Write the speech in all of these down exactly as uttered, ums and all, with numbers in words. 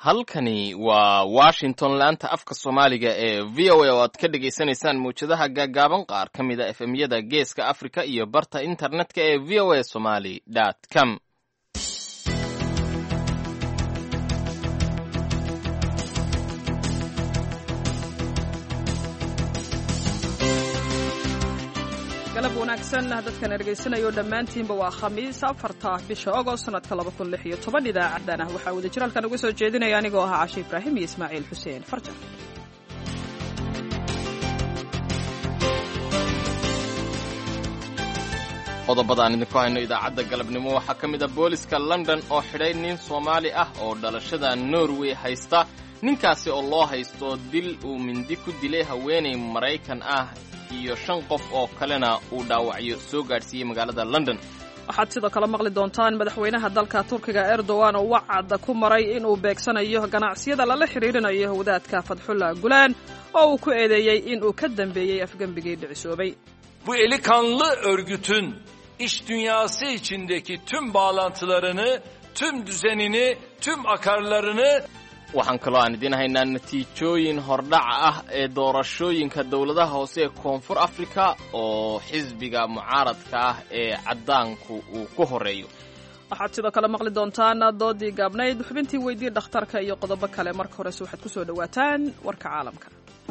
halkani waa Washington laanta afka Soomaaliga ee V O A oo aad ka dhageysanaysaan muujadaha gaagaaban qaar ka mid ah F M-yada Geeska Afrika iyo barta internetka ee v o a somali dot com. galab wanaagsan dadkan ergeysanayo dhammaantiinba waa khamiis afarta bisha Agost sanadka laba kun lix iyo toban idaacaddana waxaa wada jiraalkan uga soo jeedinaya anigoo ahaa Cashe Ibraahim iyo Ismaaciil Xuseen Farjar. qodobadaan idinku hayno idaacadda galabnimo waxaa ka mid ah booliska London oo xidhay nin Soomaali ah oo dhalashada Norway haysta ninkaasi oo loo haysto dil uu mindi ku dilay haweeney Maraykan ah iyo shan qof oo kalena uu dhaawacyo soo gaarsiiyay magaalada London. waxaad sidoo kale maqli doontaan madaxweynaha dalka Turkiga Erdogan oo wacd ku maray inuu beegsanayo ganacsiyada lala xiriirinayo wadaadka Fadhullah Gulen oo uu ku eedeeyay inuu ka dambeeyay afgambigii dhicisoobay. Bu eli kanlı örgütün iş dünyası içindeki tüm bağlantılarını, tüm düzenini, tüm akarlarını waxaan kaloo aan idin haynaa natiijooyin hordhac ah ee doorashooyinka dawladaha hoose ee Koonfur Afrika oo xisbiga mucaaradka ah ee caddaanku uu ku horeeyo. waxaad sidoo kale maqli doontaan doodii gaabnayd xubintii weydii dhakhtarka iyo qodobo kale. marka hore waxaad ku soo dhawaataan warka caalamka.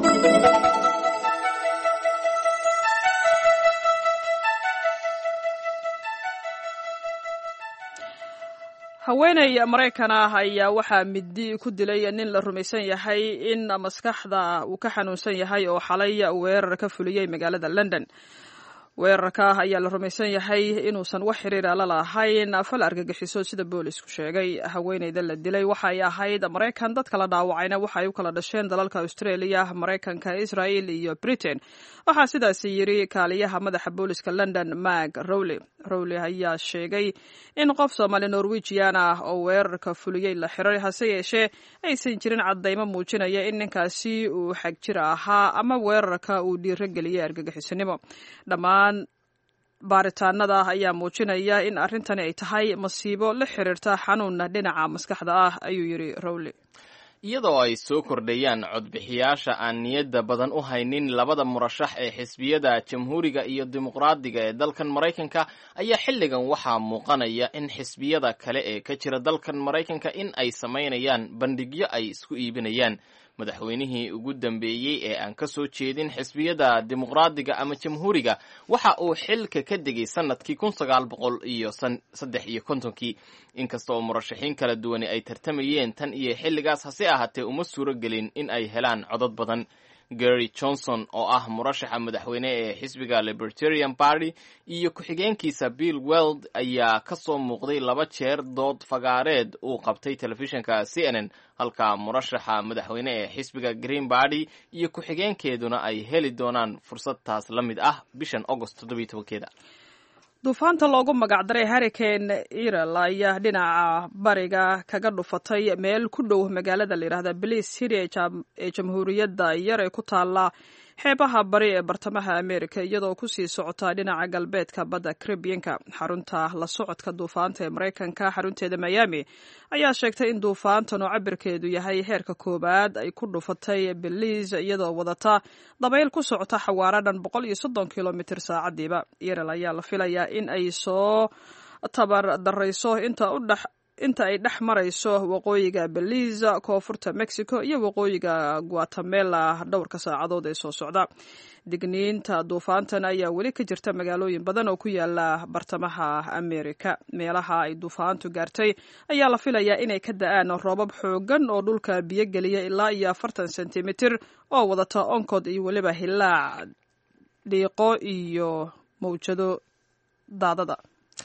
haweeney Maraykan ah ayaa waxaa midi ku dilay nin la rumaysan yahay in maskaxda uu ka xanuunsan yahay oo xalay weerar ka fuliyay magaalada London. weerarka ayaa la rumaysan yahay inuusan wax xiriir la lahayn fal argagixiso sida boolisku sheegay. haweeneyda la dilay waxay ahayd Maraykan, dadka la dhaawacayna waxay u kala dhasheen dalalka Australia, Maraykanka, Israel iyo Britain. waxaa sidaas yiri kaaliyaha madaxa booliska London Mark Rowley. Rowley ayaa sheegay in qof Soomaali Norwegian ah oo weerarka fuliyay la xiray, hase yeeshee aysan jirin cadeymo muujinaya in ninkaasi uu xag jir ahaa ama weerarka uu dhiirigeliyay argagixisanimo. dhammaan baaritaanada ayaa muujinaya in arrintani ay tahay masiibo la xiriirta xanuun dhinaca maskaxda ah, ayuu yiri Rowley. iyadoo ay soo kordhayaan codbixiyaasha aan niyadda badan u haynin labada murashax ee xisbiyada jamhuuriga iyo dimuqraadiga ee dalkan Maraykanka ayaa xilligan waxaa muuqanaya in xisbiyada kale ee ka jira dalkan Maraykanka in ay samaynayaan bandhigyo ay isku iibinayaan. madaxweynihii ugu dambeeyey ee aan ka soo jeedin xisbiyada dimuqraadiga ama jamhuuriga waxa uu xilka ka degay sanadkii kun sagaal boqol iyo saddex iyo kontonkii. inkasta oo murashaxiin kala duwani ay tartamayeen tan iyo xilligaas, hase ahaatee uma suuro gelin in ay helaan codad badan. Gary Johnson oo ah murashaxa madaxweyne ee xisbiga Libertarian Party iyo ku-xigeenkiisa Bill Weld ayaa ka soo muuqday laba jeer dood fagaareed uu qabtay telefishinka C N N, halka murashaxa madaxweyne ee xisbiga Green Party iyo ku-xigeenkeeduna ay heli doonaan fursad taas la mid ah bishan August toddoba iyo tobankeeda. duufaanta loogu magacdaray Hurricane Irene ayaa dhinaca bariga kaga dhufatay meel ku dhow magaalada la yiraahdo Belize City ee jamhuuriyadda yar ee ku taala xeebaha bari ee bartamaha Amerika, iyadoo ku sii socota dhinaca galbeedka badda Caribbean-ka. xarunta la socodka duufaanta ee Maraykanka xarunteeda Miami ayaa sheegtay in duufaantan oo cabirkeedu yahay heerka koobaad ay ku dhufatay Belize iyadoo wadata dabayl ku socota xawaare dhan boqol iyo soddon kilomitir saacadiiba. Irene ayaa la filayaa in ay soo tabar darayso inta u dhex inta ay dhex marayso waqooyiga Belize, koonfurta Mexico iyo waqooyiga Guatemala dhowrka saacadood ee soo socda. digniinta duufaantan ayaa weli ka jirta magaalooyin badan oo ku yaala bartamaha Amerika. meelaha ay duufaantu gaartay ayaa la filayaa inay ka da'aan roobab xoogan oo dhulka biyo geliya ilaa iyo afartan sentimitir oo wadata onkod iyo weliba hilaac dhiiqo iyo mawjado daadada.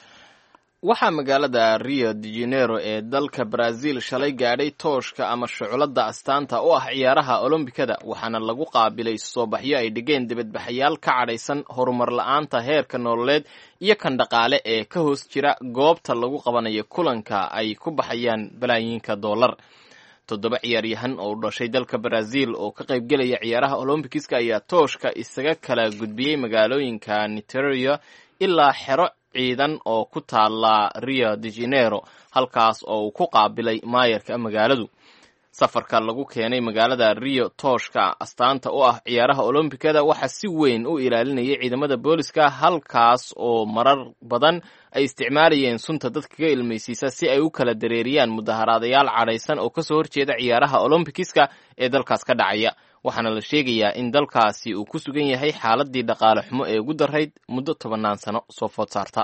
waxaa magaalada Rio de Janeiro ee dalka Brazil shalay gaadhay tooshka ama shuculadda astaanta u ah ciyaaraha Olombikada, waxaana lagu qaabilay soo baxyo ay dhigeen dibadbaxayaal ka cadhaysan horumar la'aanta heerka nololeed iyo kan dhaqaale ee ka hoos jira goobta lagu qabanayo kulanka ay ku baxayaan balaayiinka dollar. toddoba ciyaaryahan oo u dhashay dalka Brazil oo ka qaybgelaya ciyaaraha Olympics ayaa tooshka isaga kala gudbiyey magaalooyinka Niterói ilaa xero ciidan oo ku taala Rio de Janeiro, halkaas oo uu ku qaabilay maayarka magaaladu. safarka lagu keenay magaalada Rio tooshka astaanta u ah ciyaaraha olombikada waxaa si weyn u ilaalinayay ciidamada booliska, halkaas oo marar badan ay isticmaalayeen sunta dadka ka ilmaysiisa si ay u kala dareeriyaan mudaharaadayaal cadhaysan oo kasoo horjeeda ciyaaraha olombikiska ee dalkaas ka dhacaya. waxaana la sheegayaa in dalkaasi uu ku sugan yahay xaaladii dhaqaale xumo ee ugu darayd muddo tobannaan sano soo food saarta.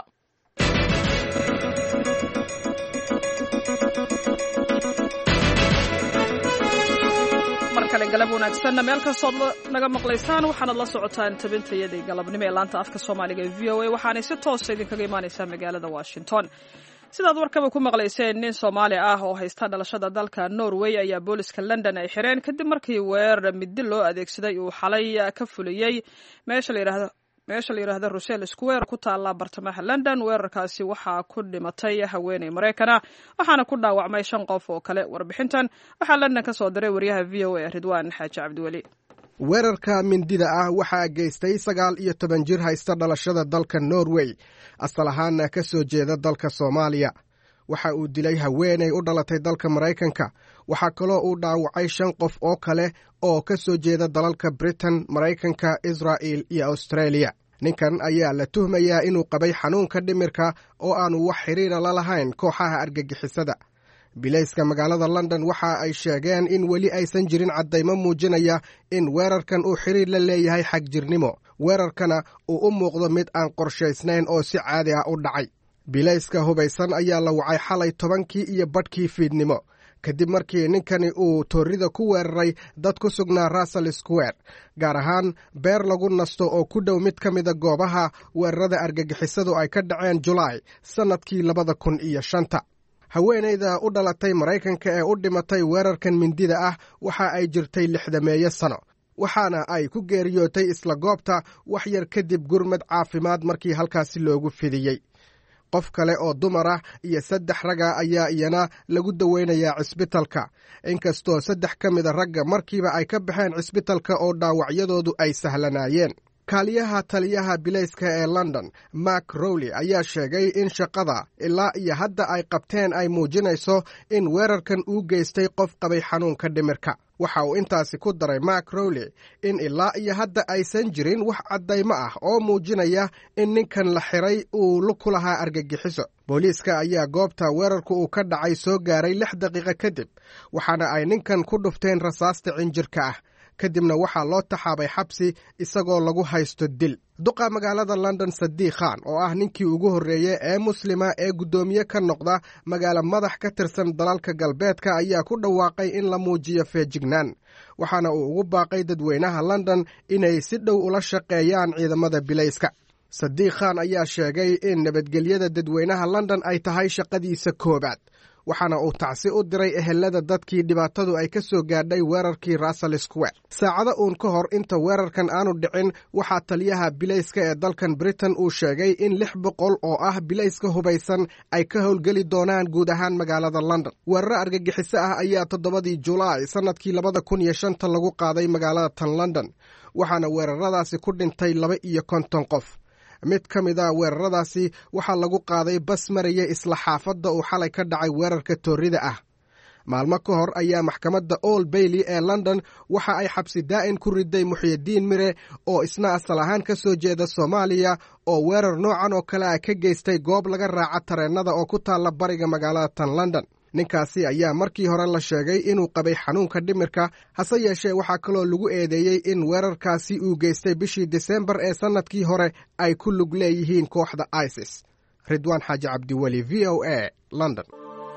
galab wanaagsan meel kastood naga maqlaysaan waxaanad la socotaan tabintayadii galabnimo ee laanta afka soomaaliga ee v o a waxaanay si toosa idinkaga imaanaysaa magaalada Washington. sidaad warkaba ku maqlayseen, nin Soomaali ah oo haysta dhalashada dalka Norway ayaa booliska London ay xireen kadib markii weerar midi loo adeegsaday uu xalay ka fuliyay meesha la yiraahdo meesha la yiraahdo Russell Square ku taala bartamaha London. weerarkaasi waxaa ku dhimatay haweeney Mareykan waxaana ku dhaawacmay shan qof oo kale. warbixintan waxaa London ka soo diray wariyaha V O A Ridwaan Xaaji Cabdiwali. weerarka mindida ah waxaa geystay sagaal iyo toban jir haysta dhalashada dalka Norway, asal ahaana ka soo jeeda dalka Soomaaliya. waxa uu dilay haweeney u dhalatay dalka Mareykanka. waxaa kaloo uu dhaawacay shan qof oo kale oo ka soo jeeda dalalka Britain, Mareykanka, Israel iyo Australia. ninkan ayaa la tuhmayaa inuu qabay xanuunka dhimirka oo aanu wax xiriira la lahayn kooxaha argagixisada. bilayska magaalada London waxa ay sheegeen in weli aysan jirin caddaymo muujinaya in weerarkan uu xiriir la leeyahay xagjirnimo. weerarkana uu u muuqdo mid aan qorshaysnayn oo si caadi ah u dhacay. bilayska hubaysan ayaa la wacay xalay tobankii iyo badhkii fiidnimo kadib markii ninkani uu toorida ku weeraray dad ku sugnaa Russell Square, gaar ahaan beer lagu nasto oo ku dhow mid ka mida goobaha weerarada argagixisadu ay ka dhaceen Julaay sannadkii labada kun iyo shanta. haweeneyda u dhalatay Mareykanka ee u dhimatay weerarkan mindida ah waxa ay jirtay lixdameeyo sano, waxaana ay ku geeriyootay isla goobta wax yar kadib gurmad caafimaad markii halkaasi loogu fidiyey. qof kale oo dumar ah iyo saddex raga ayaa iyana lagu daweynayaa cisbitalka, inkastoo saddex ka mida ragga markiiba ay ka baxeen cisbitalka oo dhaawacyadoodu ay sahlanaayeen. kaaliyaha taliyaha bilayska ee London, Mark Rowley, ayaa sheegay in shaqada ilaa iyo hadda ay qabteen ay muujinayso in weerarkan uu geystay qof qabay xanuunka dhimirka. waxa uu intaasi ku daray Mark Rowley in ilaa iyo hadda aysan jirin wax caddaymo ah oo muujinaya in ninkan la xiray uu lug ku lahaa argagixiso. booliiska ayaa goobta weerarku uu ka dhacay soo gaaray lix daqiiqo kadib, waxaana ay ninkan ku dhufteen rasaasta cinjirka ah. kadibna waxaa loo taxaabay xabsi isagoo lagu haysto dil. duqa magaalada London, Sadiq Khan, oo ah ninkii ugu horreeyey ee muslima ee guddoomiye ka noqda magaalo madax ka tirsan dalalka galbeedka, ayaa ku dhawaaqay in la muujiyo feejignaan, waxaana uu ugu baaqay dadweynaha London inay si dhow ula shaqeeyaan ciidamada bilayska. Sadiq Khan ayaa sheegay in nabadgelyada dadweynaha London ay tahay shaqadiisa koobaad, waxaana uu tacsi u diray ehelada dadkii dhibaatadu ay ka soo gaadhay weerarkii Russell Square. saacado uun ka hor inta weerarkan aanu dhicin, waxaa taliyaha bilayska ee dalkan Britain uu sheegay in lix boqol oo ah bilayska hubaysan ay ka howlgeli doonaan guud ahaan magaalada London. weeraro argagixiso ah ayaa toddobadii Julaay sannadkii labada kun iyo shanta lagu qaaday magaalada tan London, waxaana weeraradaasi ku dhintay laba iyo konton qof. mid ka mid a weeraradaasi waxaa lagu qaaday bas maraya isla xaafadda uu xalay ka dhacay weerarka toorida ah. maalmo ka hor ayaa maxkamadda Old Bailey ee London waxa ay xabsi daa'in ku riday Muxyidiin Mire oo isna asal ahaan ka soo jeeda Soomaaliya, oo weerar noocan oo kale ah ka geystay goob laga raaca tareennada oo ku taalla bariga magaalada tan London. ninkaasi ayaa markii hore la sheegay inuu qabay xanuunka dhimirka, hase yeeshee waxaa kaloo lagu eedeeyey in weerarkaasi uu geystay bishii Diseembar ee sannadkii hore ay ku lug leeyihiin kooxda ISIS. Ridwaan Xaaji Cabdiwali, V O A, London.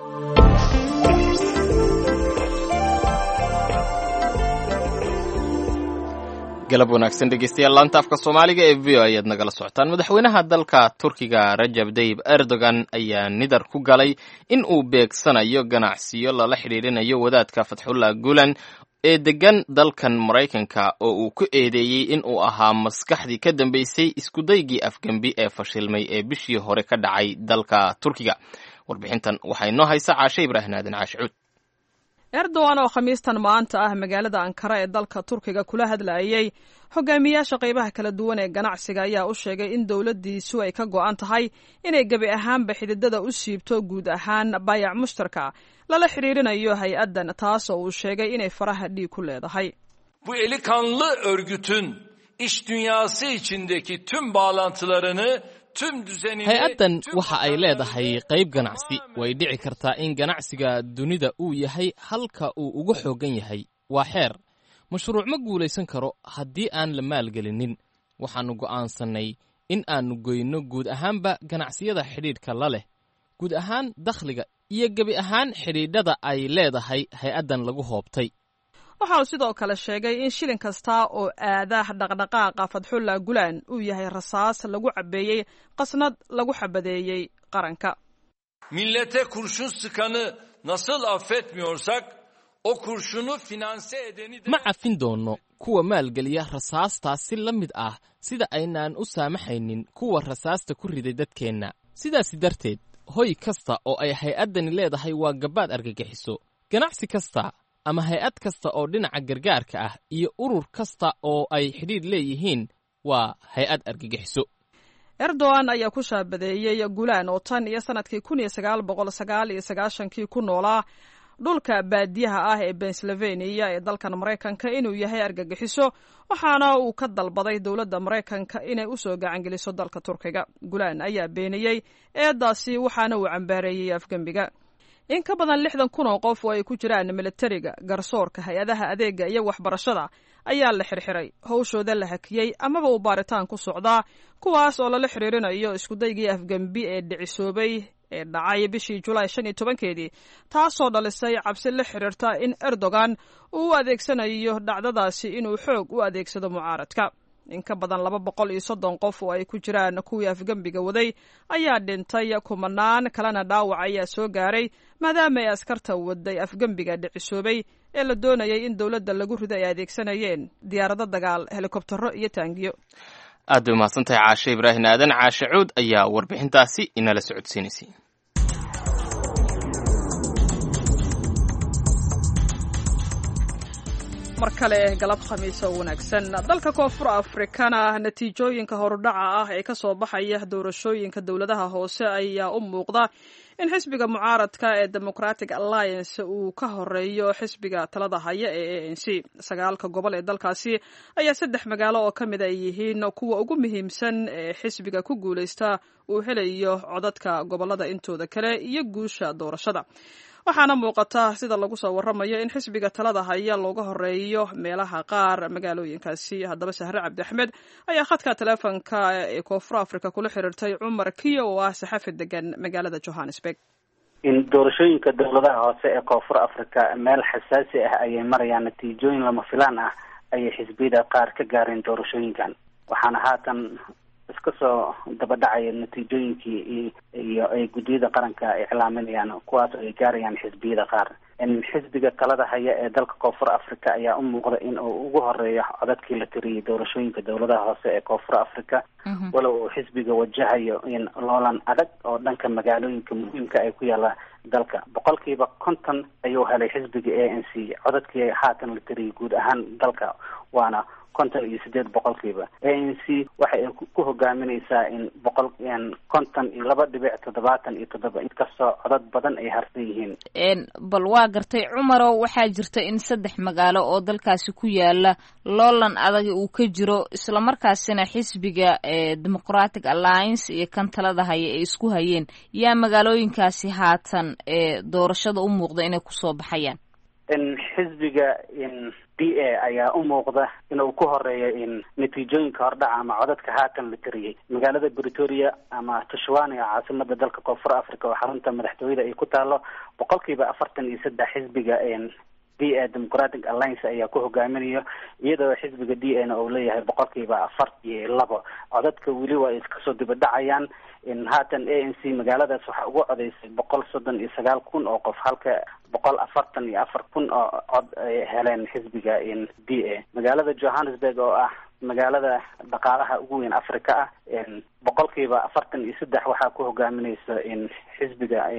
galab wanaagsan dhegeystayaal, laanta afka Soomaaliga ee V O A ayaad nagala socotaan. madaxweynaha dalka Turkiga Rajab Tayyip Erdogan ayaa nidar ku galay in uu beegsanayo ganacsiyo lala xidhiidhinayo wadaadka Fathullah Gulen ee degan dalkan Mareykanka, oo uu ku eedeeyey in uu ahaa maskaxdii ka dambeysay iskudaygii afgembi ee fashilmay ee bishii hore ka dhacay dalka Turkiga. warbixintan waxay noo haysaa Caashe Ibraahim Aadan Caashuud. erdogan oo khamiistan maanta ah magaalada ankara ee dalka turkiga kula hadlayay hogaamiyaasha qaybaha kala duwan ee ganacsiga ayaa u sheegay in dowladdiisu ay ka go'an tahay inay gebi ahaanba xididada u siibto guud ahaan baayac mushtarka lala xiriirinayo hay-addan taas oo uu sheegay inay faraha dhiig ku leedahay. Bu eli kanlı örgütün iş dünyası içindeki tüm bağlantılarını hay-addan waxa ay leedahay qayb ganacsi way dhici kartaa in ganacsiga dunida uu yahay halka uu ugu xooggan yahay waa xeer mashruuc ma guulaysan karo haddii aan la maalgelinin waxaannu go'aansannay in aannu goyno guud ahaanba ganacsiyada xidhiidhka la leh guud ahaan dakhliga iyo gebi ahaan xidhiidhada ay leedahay hay-addan lagu hoobtay. waxa uu sidoo kale sheegay in shilin kasta oo aada dhaqdhaqaaqa Fadxullah Gulen uu yahay rasaas lagu cabeeyey qasnad lagu xabadeeyey qaranka. Millete kurşun sıkanı nasıl affetmiyorsak o kurşunu finanse edeni de ma cafin doono kuwa maalgeliya rasaastaas si la mid ah sida aynaan u saamaxaynin kuwa rasaasta ku riday dadkeenna. sidaasi darteed hoy kasta oo ay hay-addani leedahay waa gabaad argagixiso. ganacsi kasta ama hay-ad kasta oo dhinaca gargaarka ah iyo urur kasta oo ay xidhiidh leeyihiin waa hay-ad argagixiso. erdogan ayaa ku shaabadeeyey Gulen oo tan iyo sanadkii kun iyo sagaal boqol sagaal iyo sagaashankii ku noolaa dhulka baadiyaha ah ee Pennsylvania ee dalkan Mareykanka inuu yahay argagixiso waxaana uu ka dalbaday dowladda Mareykanka inay u soo gacan geliso dalka Turkiga. Gulen ayaa beeniyey eedaasi waxaana uu cambaareeyey afgembiga. in ka badan lixdan kun oo qof oo ay ku jiraan militariga, garsoorka, hay-adaha adeega iyo waxbarashada ayaa la xirxiray, hawshooda la hakiyey amaba uu baaritaan ku socdaa, kuwaas oo lala xiriirinayo iskudaygii afgembi ee dhicisoobay ee dhacay bishii Julaay shan iyo tobankeedii, taasoo dhalisay cabsi la xiriirta in Erdogan uu u adeegsanayo dhacdadaasi inuu xoog u adeegsado mucaaradka. in ka badan laba boqol iyo soddon qof oo ay ku jiraan kuwii afgembiga waday ayaa dhintay, kumanaan kalena dhaawac ayaa soo gaaray maadaama ay askarta waday afgembiga dhicisoobay ee la doonayay in dowladda lagu rido ay adeegsanayeen diyaarado dagaal, helikobtaro iyo taangiyo. aad bay mahadsantahay caashe ibraahim aadan. caashe cuud ayaa warbixintaasi inala socodsiinaysay. mar kale galab khamiis oo wanaagsan. dalka koonfur afrikana natiijooyinka horudhaca ah ee ka soo baxaya doorashooyinka dowladaha hoose ayaa u muuqda in xisbiga mucaaradka ee Democratic Alliance uu ka horeeyo xisbiga talada haya ee A N C. sagaalka gobol ee dalkaasi ayaa saddex magaalo oo kamid ay yihiin kuwa ugu muhiimsan ee xisbiga ku guuleysta uu helayo codadka gobolada intooda kale iyo guusha doorashada. waxaana muuqata sida lagu soo waramayo in xisbiga talada haya looga horeeyo meelaha qaar magaalooyinkaasi. haddaba Sahre Cabdi Axmed ayaa khadka taleefanka ee koonfur Afrika kula xiriirtay Cumar Kiyo oo ah saxafi degan magaalada Johannesburg. in doorashooyinka dowladaha hoose ee koonfur Afrika meel xasaasi ah ayay marayaan, natiijooyin lama filaan ah ayay xisbiyada qaar ka gaareen doorashooyinkan, waxaana haatan iska soo daba dhacaya natiijooyinkii iyo ay guddiyada qaranka iclaaminayaan, kuwaas oo ay gaarayaan xisbiyada qaar. in xisbiga talada haya ee dalka koonfur Afrika ayaa u muuqda in uu ugu horeeyo codadkii la tiriyay doorashooyinka dowladaha hoose ee koonfur Afrika, walow uu xisbiga wajahayo in loolan adag oo dhanka magaalooyinka muhiimka ay ku yaala dalka. boqolkiiba konton ayuu helay xisbiga A N C codadkii haatan la tiriyay guud ahaan dalka, waana konton iyo sideed boqolkiiba. A N C waxa ay ku hogaaminaysaa in boqol konton iyo laba dhibic toddobaatan iyo toddoba, inkastoo codad badan ay harsan yihiin. bal waa gartay Cumarow, waxaa jirta in saddex magaalo oo dalkaasi ku yaala loolan adag uu ka jiro, islamarkaasina xisbiga Democratic Alliance iyo kan talada haya ay isku hayeen. yaa magaalooyinkaasi haatan ee doorashada u muuqda inay kusoo baxayaan? in xisbiga in D A ayaa u muuqda inuu ku horeeyo in natiijooyinka hordhaca ama codadka haatan la tiriyay. magaalada Pretoria ama Tshwane ee caasimada dalka koonfur Afrika oo xarunta madaxtooyada ay ku taalo, boqolkiiba afartan iyo saddex xisbiga in D A Democratic Alliance ayaa ku hogaaminayo, iyadoo xisbiga D A na uu leeyahay boqolkiiba afar iyo labo. codadka weli waa iska soo daba dhacayaan. in haatan A N C magaaladaas waxaa ugu codeysay boqol soddon iyo sagaal kun oo qof, halka boqol afartan iyo afar kun oo cod ay heleen xisbiga in D A. magaalada Johannesburg oo ah magaalada dhaqaalaha ugu weyn Afrika ah, in boqolkiiba afartan iyo saddex waxaa ku hogaaminaysa in xisbiga in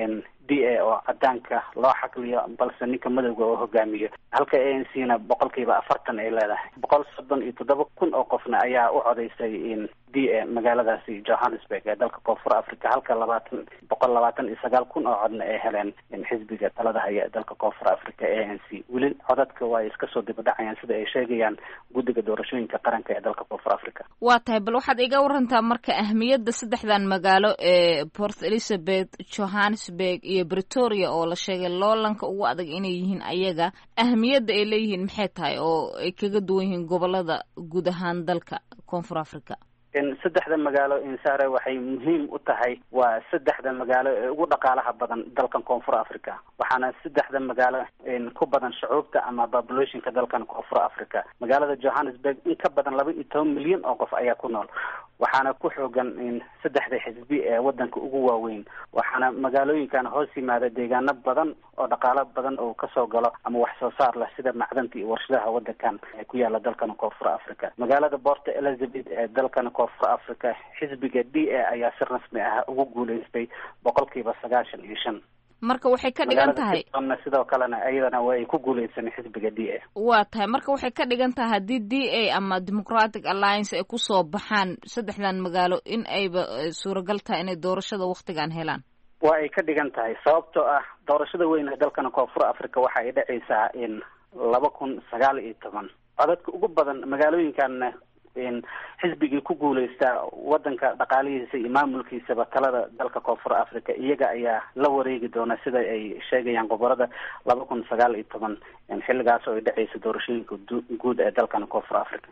d a oo cadaanka loo xaqliyo balse ninka madowga oo hogaamiyo, halka a n c na boqolkiiba afartan ay leedahay. boqol soddon iyo toddoba kun oo qofna ayaa u codaysay in d a magaaladaasi Johannesburg ee dalka koonfur Afrika, halka labaatan boqol labaatan iyo sagaal kun oo codna ay heleen in xisbiga talada haya ee dalka koonfur Afrika A N C. weli codadka waa iska soo dibadhacayaan sida ay sheegayaan guddiga doorashooyinka qaranka ee dalka koonfur Afrika. waa tahay, bal waxaad iga warantaa marka ahmiyadda saddexdan magaalo ee Port Elizabeth, Johannesburg iyo Pretoria oo la sheegay loolanka ugu adag inay yihiin ayaga, ahmiyadda ay leeyihiin maxay tahay oo ay kaga duwan yihiin gobolada guud ahaan dalka koonfur Afrika? in saddexda magaalo insaare waxay muhiim u tahay, waa saddexda magaalo ee ugu dhaqaalaha badan dalkan koonfur Afrika, waxaana saddexda magaalo in ku badan shucuubta ama populationka dalkan koonfur Afrika. magaalada Johannesburg in ka badan laba iyo toban milyan oo qof ayaa ku nool, waxaana ku xoogan in saddexda xisbi ee wadanka ugu waaweyn, waxaana magaalooyinkan hoos yimaada deegaano badan oo dhaqaalo badan oo kasoo galo ama wax soo saar leh sida macdanta iyo warshadaha wadankan ee ku yaala dalkan koonfur Afrika. magaalada Port Elizabeth ee dalkan koonfur Afrika, xisbiga D A ayaa si rasmi ah ugu guuleystay boqolkiiba sagaashan iyo shan. marka waxay ka dhigan tahay sidoo kalena ayadana way ku guuleysan xisbiga D A. waa tahay, marka waxay ka dhigan tahay haddii D A ama Democratic Alliance ay kusoo baxaan saddexdan magaalo in ayba suuragal tahay inay doorashada waqtigan helaan. waa ay ka dhigan tahay sababtoo ah doorashada weyn ee dalkan koonfur Afrika waxa ay dhacaysaa in laba kun sagaal iyo toban. codadka ugu badan magaalooyinkan in xisbigii ku guuleysta wadanka dhaqaalihiisa iyo maamulkiisaba talada dalka koonfur Afrika, iyaga ayaa la wareegi doona sida ay sheegayaan gobolada laba kun sagaal iyo toban in xilligaas oo ay dhacaysa doorashooyinka guud ee dalkan koonfur Afrika.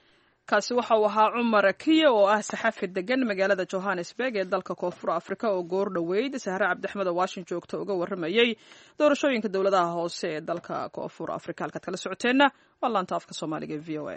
kaasi waxa uu ahaa Cumar Kiyo oo ah saxafi degan magaalada Johannesburg ee dalka koonfur Afrika oo goor dhaweyd Sahra Cabdixmed oo Washington joogta uga waramayay doorashooyinka dawladaha hoose ee dalka koonfur Afrika. halkaad kala socoteena waa laanta afka Soomaaliga ee V O A.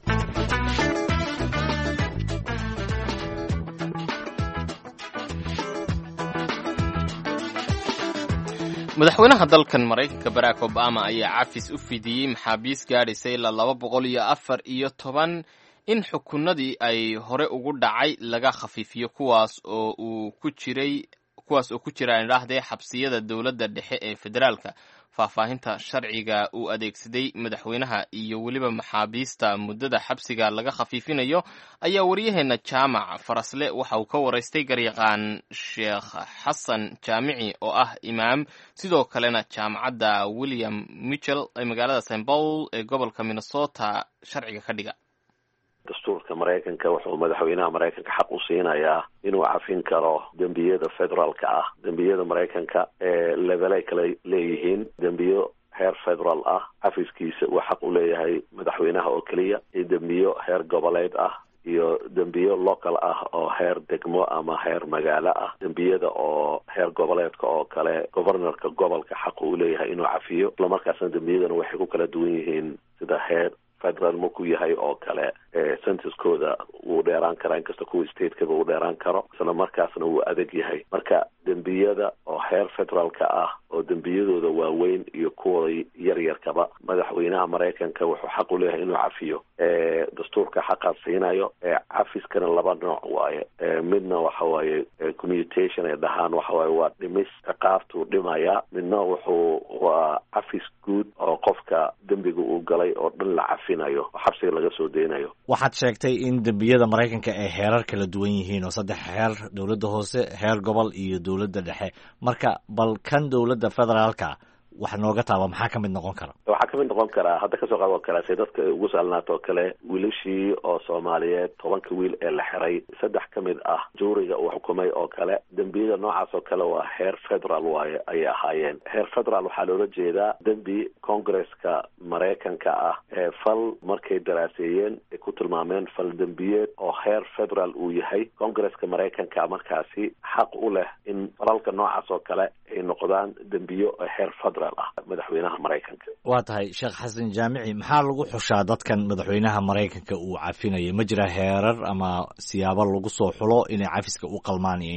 madaxweynaha dalkan Mareykanka Barack Obama ayaa cafis u fidiyey maxaabiis gaadhaysay ilaa laba boqol iyo afar iyo toban in xukunadii ay hore ugu dhacay laga khafiifiyo, kuwaas oo uu ku jiray kuwaas oo ku jira indhaahdee xabsiyada dowladda dhexe ee federaalka. faahfaahinta sharciga uu adeegsaday madaxweynaha iyo weliba maxaabiista muddada xabsiga laga khafiifinayo ayaa waryaheena Jaamac Farasle waxa uu ka waraystay garyaqaan Sheekh Xasan Jaamici oo ah imaam sidoo kalena jaamacadda William Mitchell ee magaalada Saint Paul ee gobolka Minnesota sharciga ka dhiga. dastuurka Mareykanka wuxuu madaxweynaha Mareykanka xaq u siinayaa inuu cafin karo dembiyada federaalka ah. dembiyada Mareykanka ee levelay kala leeyihiin. dembiyo heer federal ah cafiskiisa uu xaq u leeyahay madaxweynaha oo kaliya, iyo dembiyo heer goboleed ah iyo dembiyo local ah oo heer degmo ama heer magaalo ah. dembiyada oo heer goboleedka oo kale governorka gobolka xaq u leeyahay inuu cafiyo, isla markaasna dembiyadana waxay ku kala duwan yihiin sida heer federal ma ku yahay oo kale censuskooda wuu dheeraan karaa, inkasta kuwa stateka uu dheeraan karo, isla markaasna wuu adag yahay. marka dembiyada oo heer federaalka ah oo dembiyadooda waaweyn iyo kuwooda yaryarkaba madaxweynaha Mareykanka wuxuu xaq u leeyahay inuu cafiyo. dastuurka xaqaas siinayo. cafiskana laba nooc waaye. midna waxa waaye commutation ay dhahaan, waxa waaye waa dhimis ciqaabtuu dhimaya. midna wuxuu waa cafis guud oo qofka dembiga uu galay oo dhan la cafinayo oo xabsiga laga soo deynayo. waxaad sheegtay in dembiyada Mareykanka ay heerar kala duwan yihiin oo saddex heer, dowladda hoose, heer gobol iyo dowladda dhexe. marka bal kan dowladda federaalka wax nooga taaba maxaa ka mid noqon kara? waxaa ka mid noqon karaa hadda kasoo qaban karaa say dadka ugu saalnaato oo kale wiilashii oo Soomaaliyeed tobanka wiil ee la xiray saddex ka mid ah juuriga uu xukumay oo kale. dembiyada noocaas oo kale waa heer federal waaye ayay ahaayeen. heer federal waxaa loola jeedaa dembi Congresska Mareykanka ah ee fal markay daraaseeyeen ay ku tilmaameen fal dembiyeed oo heer federal uu yahay. Congresska Mareykanka markaasi xaq u leh in falalka noocaas oo kale ay noqdaan dembiyo heer federal madaxweynaha Mareykanka. waa tahay Sheekh Xasan Jaamici, maxaa lagu xushaa dadkan madaxweynaha Mareykanka uu cafinayo? ma jira heerar ama siyaabo lagu soo xulo inay cafiska u qalmaan iyo in kale?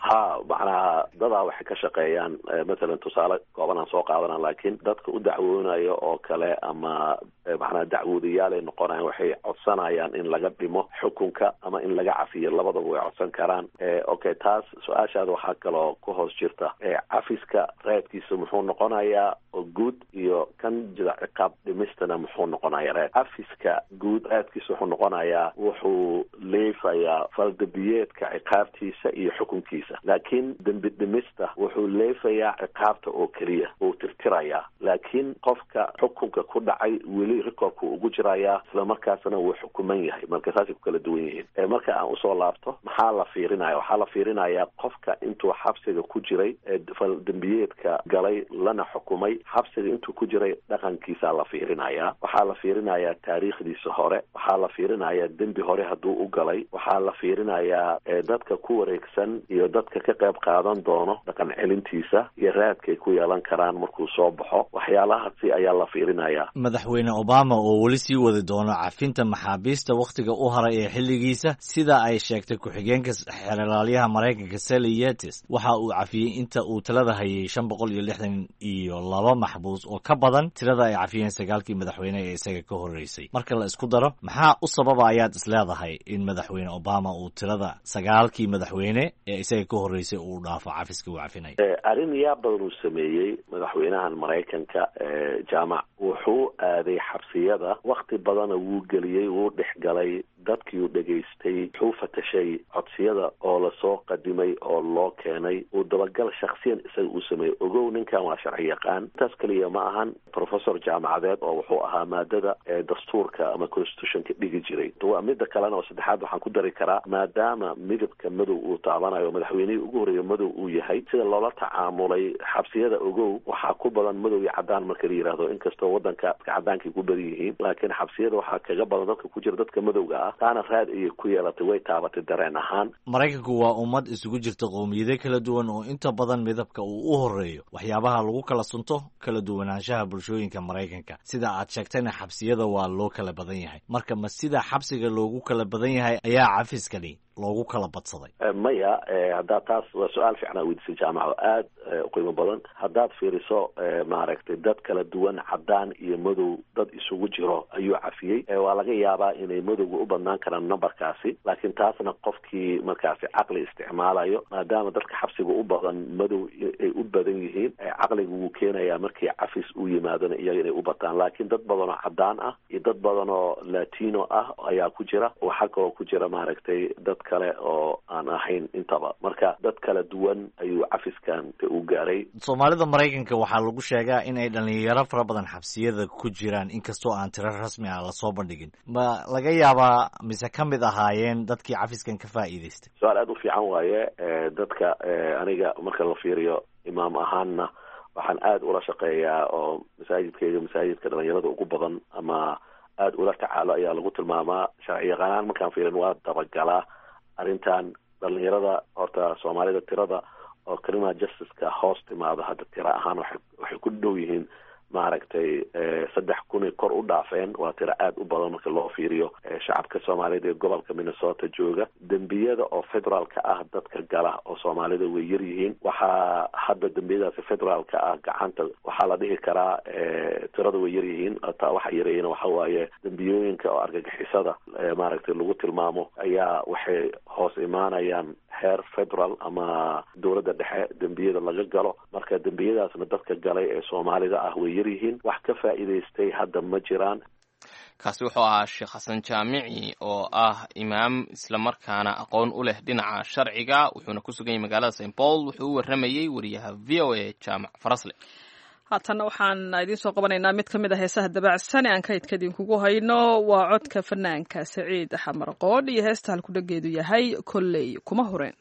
ha macnaha dadaa waxay ka shaqeeyaan mathalan tusaale kooban aan soo qaadana laakiin dadka u dacwoonayo oo kale ama macnaha dacwoodayaal ay noqonayaan waxay codsanayaan in laga dhimo xukunka ama in laga cafiyo labadaba way codsan karaan okay taas su-aashaada waxaa kaloo ku hoos jirta cafiska raadkiisa muxuu noqonayaa oo guud iyo kan jida ciqaab dhimistana muxuu noqonayaa raad cafiska guud raadkiisa wuxuu noqonayaa wuxuu leefayaa faldabiyeedka ciqaabtiisa iyo xukunkiisa laakiin dembi dhimista wuxuu leefayaa ciqaabta oo keliya uu tirtirayaa laakiin qofka xukunka ku dhacay weli rikoorku ugu jirayaa isla markaasna wuu xukuman yahay marka saasay ku kala duwan yihiin marka aan usoo laabto maxaa la fiirinaya waxaa la fiirinayaa qofka intuu xabsiga ku jiray faldembiyeedka galay lana xukumay xabsiga intuu ku jiray dhaqankiisaa la fiirinayaa waxaa la fiirinayaa taariikhdiisa hore waxaa la fiirinayaa dembi hore hadduu u galay waxaa la fiirinayaa dadka ku wareegsan iyo dadka ka qayb qaadan doono dhaqan celintiisa iyo raadkay ku yeelan karaan markuu soo baxo waxyaalahaasi ayaa la fiirinayaa madaxweyne obama oo weli sii wadi doono cafinta maxaabiista wakhtiga u haray ee xilligiisa sida ay sheegtay ku-xigeenka xeeralaalyaha maraykanka Sally Yates waxa uu cafiyey inta uu talada hayay shan boqol iyo lixdan iyo laba maxbuus oo ka badan tirada ay cafiyeen sagaalkii madaxweyne ee isaga ka horeysay marka la isku daro maxaa u sababa ayaad isleedahay in madaxweyne obama uu tirada sagaalkii madaxweyne ee isaga ka horeysay uu dhaafo cafiska uu cafinay arrin yaa badan uu sameeyey madaxweynahan maraykanka jaamac wuxuu aaday xabsiyada wakti badana wuu geliyey wuu dhexgalay dadkii uu dhegaystay wuxuu fatashay codsiyada oo lasoo qadimay oo loo keenay uu dabagal shaksiyan isaga uu sameeyey ogow ninkan waa sharci yaqaan intaas keliya ma ahan professor jaamacadeed oo wuxuu ahaa maadada dastuurka ama constitutionka dhigi jiray waa midda kalena oo saddexaad waxaan ku dari karaa maadaama midabka madow uu taabanayo madaxweynihii ugu horreeya madow uu yahay sida loola tacaamulay xabsiyada ogow waxaa ku badan madow iyo cadaan marka la yidhaahdo inkastoo waddanka cadaankay ku badan yihiin laakiin xabsiyada waxaa kaga badan dadka ku jira dadka madowga ah taana raad ayay ku yeelatay way taabatay dareen ahaan maraykanku waa ummad isugu jirta qowmiyado kala duwan oo inta badan midabka uu u horeeyo waxyaabaha lagu kala sunto kala duwanaanshaha bulshooyinka maraykanka sida aad sheegtayna xabsiyada waa loo kala badan yahay marka ma sida xabsiga loogu kala badan yahay ayaa cafiskani loogu kala badsaday maya haddaad taas waa su-aal fiicnaa weydiisay jaamaco aad u qiimo badan haddaad fiiriso maaragtay dad kala duwan cadaan iyo madow dad isugu jiro ayuu cafiyey waa laga yaabaa inay madowga u badnaan karaan numberkaasi laakiin taasna qofkii markaasi caqli isticmaalayo maadaama dadka xabsiga u badan madow ay u badan yihiin caqliga wuu keenayaa markii cafis u yimaadona iyaga inay u bataan laakiin dad badan oo cadaan ah iyo dad badan oo latino ah ayaa ku jira waxaa kaloo ku jira maaragtay dad kale oo aan ahayn intaba marka dad kala duwan ayuu cafiskan u gaaray soomaalida maraykanka waxaa lagu sheegaa in ay dhalinyaro fara badan xabsiyada ku jiraan inkastoo aan tiro rasmi ah lasoo bandhigin ma laga yaabaa mise ka mid ahaayeen dadkii cafiskan ka faa'iidaystay su-aal aad u fiican waaye dadka aniga marka la fiiriyo imaam ahaanna waxaan aad ula shaqeeyaa oo masaajidkayga masaajidka dhalinyarada ugu badan ama aad ula tacaalo ayaa lagu tilmaamaa sharci yaqaanaan markaan fiirin waa dabagalaa arrintan dhalinyarada horta soomaalida tirada oo criminal justiceka hoos timaado hadda tiro ahaan waxay waxay ku dhow yihiin maaragtay saddex kun ay kor u dhaafeen waa tiro aad u badan marka loo fiiriyo shacabka soomaaliyeed ee gobolka minnesota jooga dembiyada oo federaalka ah dadka gala oo soomaalida way yar yihiin waxaa hadda dembiyadaasi federaalka ah gacanta waxaa la dhihi karaa tirada way yar yihiin taa waxa yareeyana waxa waaye dembiyooyinka oo argagixisada maaragtay lagu tilmaamo ayaa waxay hoos imaanayaan heer federal ama dowladda dhexe dembiyada laga galo marka dembiyadaasna dadka galay ee soomaalida ah way yar yihiin wax ka faa'iidaystay hadda ma jiraan kaasi wuxuu ahaa sheekh xasan jaamici oo ah imaam islamarkaana aqoon u leh dhinaca sharciga wuxuuna ku sugan yahay magaalada saint paul wuxuu u warramayey wariyaha v o a jaamac farasle haatanna waxaan idiin soo qabanaynaa mid ka mid a heesaha dabacsan ee aan kaydka idinkugu hayno waa codka fanaanka saciid xamar qoodh iyo heesta halkudhageedu yahay kolley kuma horeen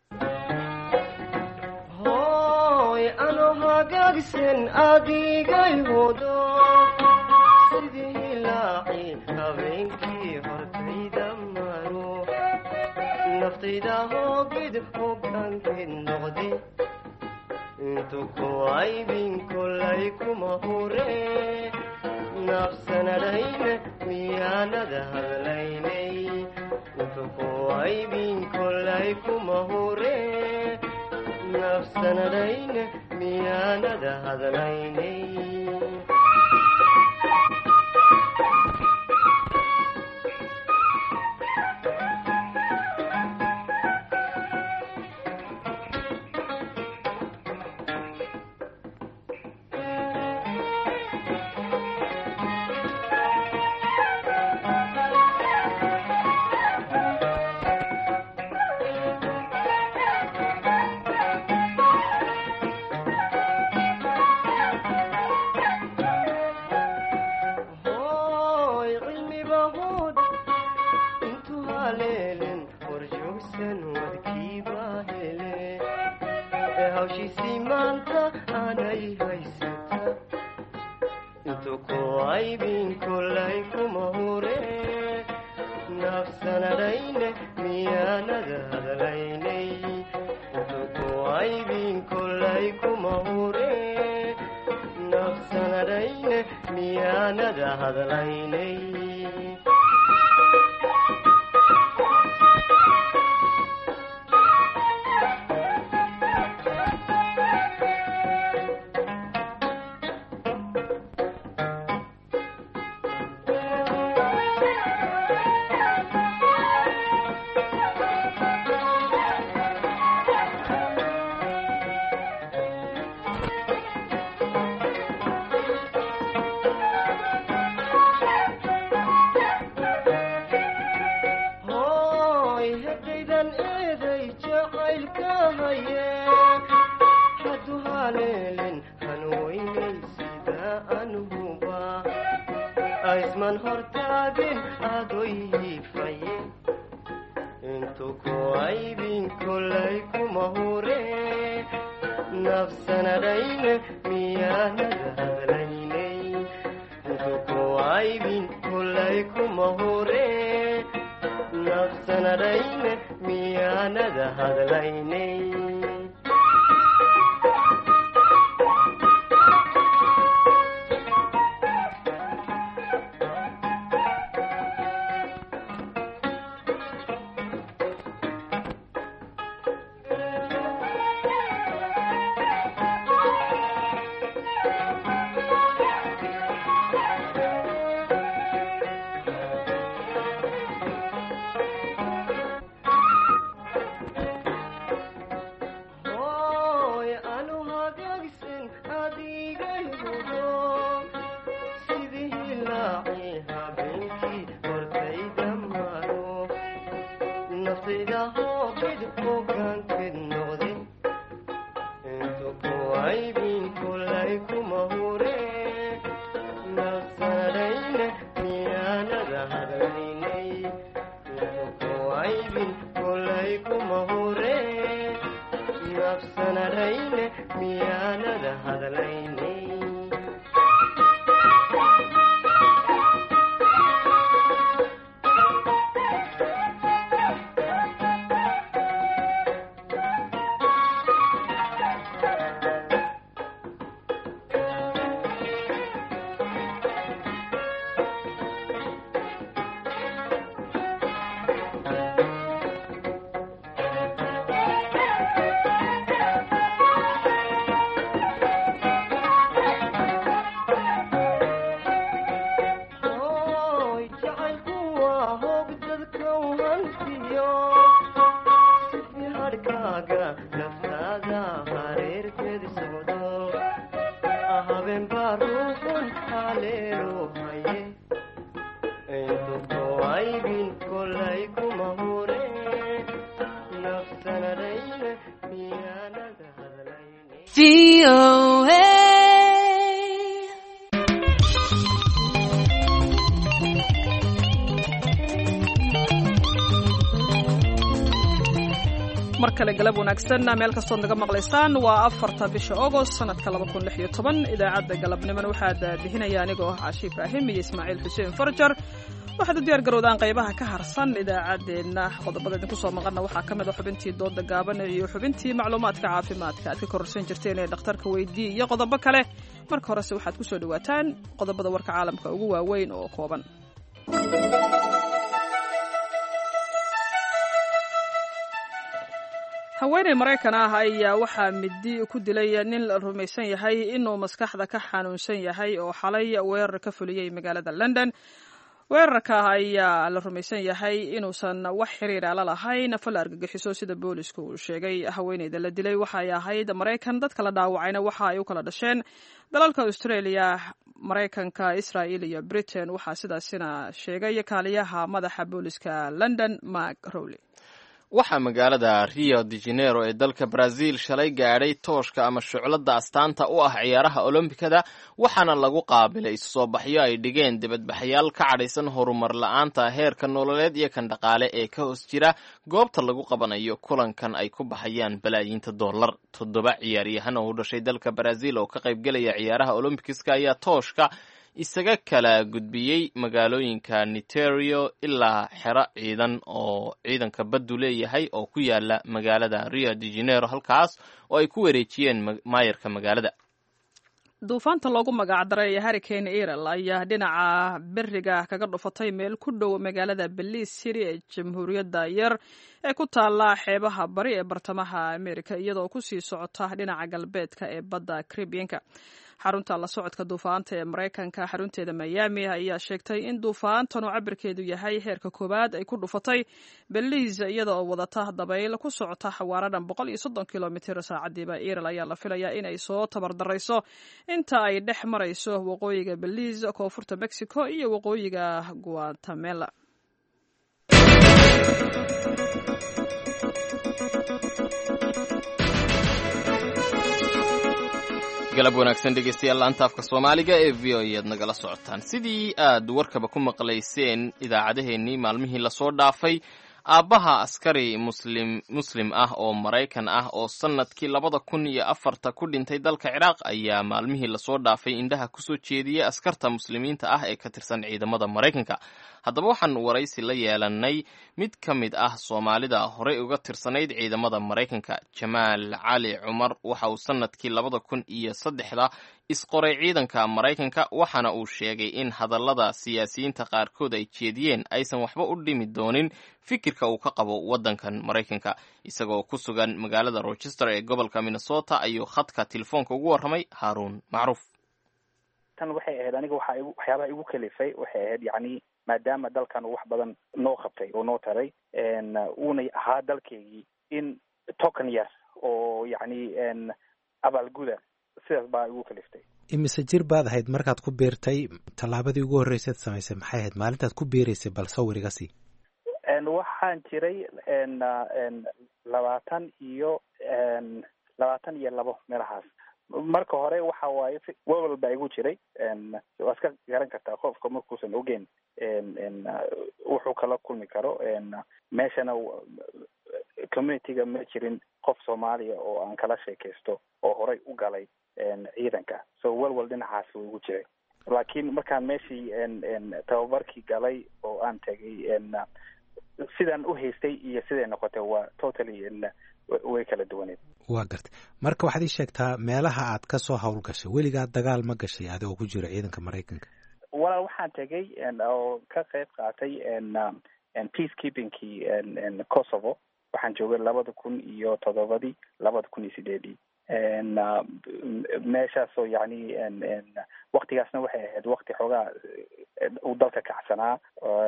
hoy ano hagaagsan adigayhodo sidii hilaaci habeenkii hortayda maro naftayda hoogid hoggaankeed noqdi intu ku aybin kollay kuma hure nafsanadhayna miyaanada hadlaynay intu ku aybin kollay kuma hure nafsanadayne miyaanada hadlaynay mar kale galab wanaagsan meel kastood naga maqlaysaan waa afarta bisha agost sanadka laba kun lix iyo toban idaacadda galabnimona waxaa daadihinaya anigoo ah caashi ibraahim iyo ismaaciil xuseen farjar waxaad u diyaar garowdaan qaybaha ka harsan idaacaddeenna qodobada idinku soo maqana waxaa ka mid a xubintii dooda gaaban iyo xubintii macluumaadka caafimaadka aad ka kororsan jirteen ee dhakhtarka weydii iyo qodobo kale marka horese waxaad ku soo dhawaataan qodobada warka caalamka ugu waaweyn oo kooban. haweeney maraykan ah ayaa waxaa midi ku dilay nin la rumaysan yahay inuu maskaxda ka xanuunsan yahay oo xalay weerar ka fuliyey magaalada london. weerarka ayaa la rumaysan yahay inuusan wax xiriira la lahayn fal argagixiso sida boolisku uu sheegay. haweeneyda la dilay waxay ahayd maraykan, dadka la dhaawacayna waxa ay u kala dhasheen dalalka australia, maraykanka, israel iyo britain. waxaa sidaasina sheegay kaaliyaha madaxa booliska london mark rowley. waxaa magaalada rio de janeiro ee dalka brazil shalay gaadhay tooshka ama shucladda astaanta u ah ciyaaraha olombikada, waxaana lagu qaabilay isu soo baxyo ay dhigeen dibadbaxayaal ka cadhaysan horumar la-aanta heerka nololeed iyo kan dhaqaale ee ka hoos jira goobta lagu qabanayo kulankan ay ku baxayaan balaayiinta dollar. toddoba ciyaaryahan oo u dhashay dalka brazil oo ka qaybgelaya ciyaaraha olombikiska ayaa tooshka isaga kala gudbiyey magaalooyinka niterio ilaa xero ciidan oo ciidanka baddu leeyahay oo ku yaala magaalada rio de janeiro, halkaas oo ay ku wareejiyeen maayarka magaalada. duufaanta loogu magacdaray hurricane Irel ayaa dhinaca beriga kaga dhufatay meel ku dhow magaalada Belize City ee jamhuuriyadda yar ee ku taala xeebaha bari ee bartamaha Amerika, iyadoo ku sii socota dhinaca galbeedka ee badda Caribbean-ka. xarunta la socodka duufaanta ee Maraykanka xarunteeda Miami ayaa sheegtay in duufaantan oo cabirkeedu yahay heerka koowaad ay ku dhufatay Belize iyadoo wadata dabayl ku socota xawaare dhan boqol iyo soddon kilomitir saacadiiba. Irel ayaa la filayaa inay soo tabardarayso inta ay dhex marayso waqooyiga Belize, koonfurta Mexico iyo waqooyiga Guatemala. galab wanaagsan dhegeystayaal laanta afka Soomaaliga ee V O A aad nagala socotaan. sidii aad warkaba ku maqlayseen idaacadaheennii maalmihii lasoo dhaafay, aabbaha askari muslim muslim ah oo Maraykan ah oo sanadkii labada kun iyo afarta ku dhintay dalka Ciraaq ayaa maalmihii lasoo dhaafay indhaha kusoo jeediyey askarta muslimiinta ah ee ka tirsan ciidamada Maraykanka. haddaba waxaan waraysi la yeelanay mid ka mid ah Soomaalida horey uga tirsanayd ciidamada Maraykanka, Jamaal Cali Cumar. waxa uu sanadkii labada kun iyo saddexda isqoray ciidanka Maraykanka, waxaana uu sheegay in hadallada siyaasiyiinta qaarkood ay jeediyeen aysan waxba u dhimi doonin fikirka uu ka qabo waddankan Maraykanka. isagoo ku sugan magaalada Rochester ee gobolka Minnesota ayuu khadka telefoonka ugu warramay Haaruun Macruuf. tan waxay ahayd aniga waxa waxyaabaha igu kalifay waxay ahayd yacni maadaama dalkan uu wax badan noo qabtay oo noo taray uuna ahaa dalkeygii in token yar oo yacni abaalguda sidaas baa igu kaliftay. imise jir baad ahayd markaad ku beertay? tallaabadii ugu horreysaad samaysay maxay ahayd maalintaad ku beeraysay? bal sawir iga sii. waxaan jiray labaatan iyo labaatan iyo labo meelahaas. marka hore waxa waaye walwal baa igu jiray. waa iska garan kartaa qofka markuusan ogeyn wuxuu kala kulmi karo. meeshana communityga ma jirin qof Soomaaliya oo aan kala sheekaysto oo horey u galay ciidanka, so walwal dhinacaas wuu igu jiray. laakiin markaan meeshii tababarkii galay oo aan tegay sidaan u haystay iyo siday noqotay waa totally way kala duwaneed. waa gartay. marka waxaad ii sheegtaa meelaha aad ka soo howlgashay, weligaa dagaal ma gashay adigoo ku jira ciidanka Maraykanka? walaal waxaan tegay oo ka qayb qaatay peacekeepingkii Kosovo. waxaan joogay labada kun iyo toddobadii labada kun iyo sideedii meeshaasoo yacni waktigaasna waxay ahayd wakti xoogaa uu dalka kacsanaa.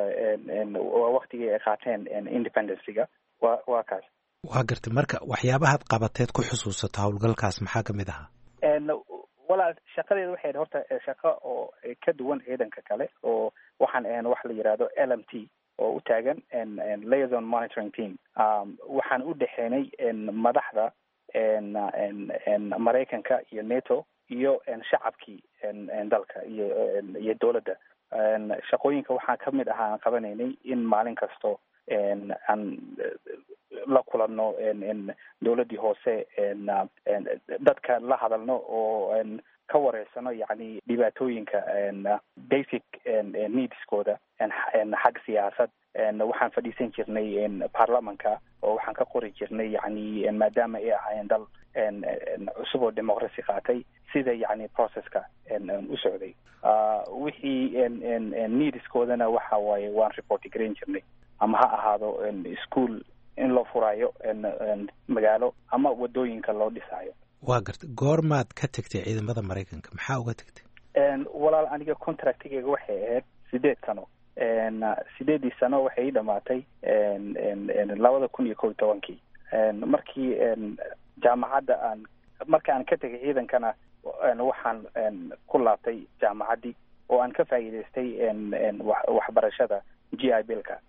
waa waktigii ay qaateen independencyga. wa waa kaas. waa gartay. marka waxyaabahaad qabateed ku xusuusato howlgalkaas maxaa kamid ahaa? walaal shaqadeeda waxay horta shaqo oo ka duwan ciidanka kale oo waxaan ahayn wax la yidhaahdo L M T oo u taagan liaison monitoring team. waxaan u dhexeynay madaxda Maraykanka iyo NATO iyo shacabkii dalka iyo iyo dowladda. shaqooyinka waxaa kamid ahaa aan qabanaynay in maalin kasto aan la kulanno dowladdii hoose, dadka la hadalno oo ka wareysano yacni dhibaatooyinka basic needskooda xag siyaasad. waxaan fadhiisan jirnay baarlamanka oo waxaan ka qori jirnay yacni maadaama ay ahaayeen dal cusub oo demoqrasi qaatay sida yacni processka u socday. wixii needskoodana waxa waaye waan report gareyn jirnay, ama ha ahaado school in loo furaayo magaalo ama wadooyinka loo dhisaayo. waa garta goormaad ka tagtay ciidamada Maraykanka, maxaa uga tagtay? walaal aniga contractigayga waxay ahayd sideed sano. sideedii sano waxay dhamaatay labada kun iyo kow iyo tobankii. markii jaamacadda aan marka aan ka tegay ciidankana waxaan ku laabtay jaamacaddii oo aan ka faa'iidaystay waxbarashada G I Bill-ka.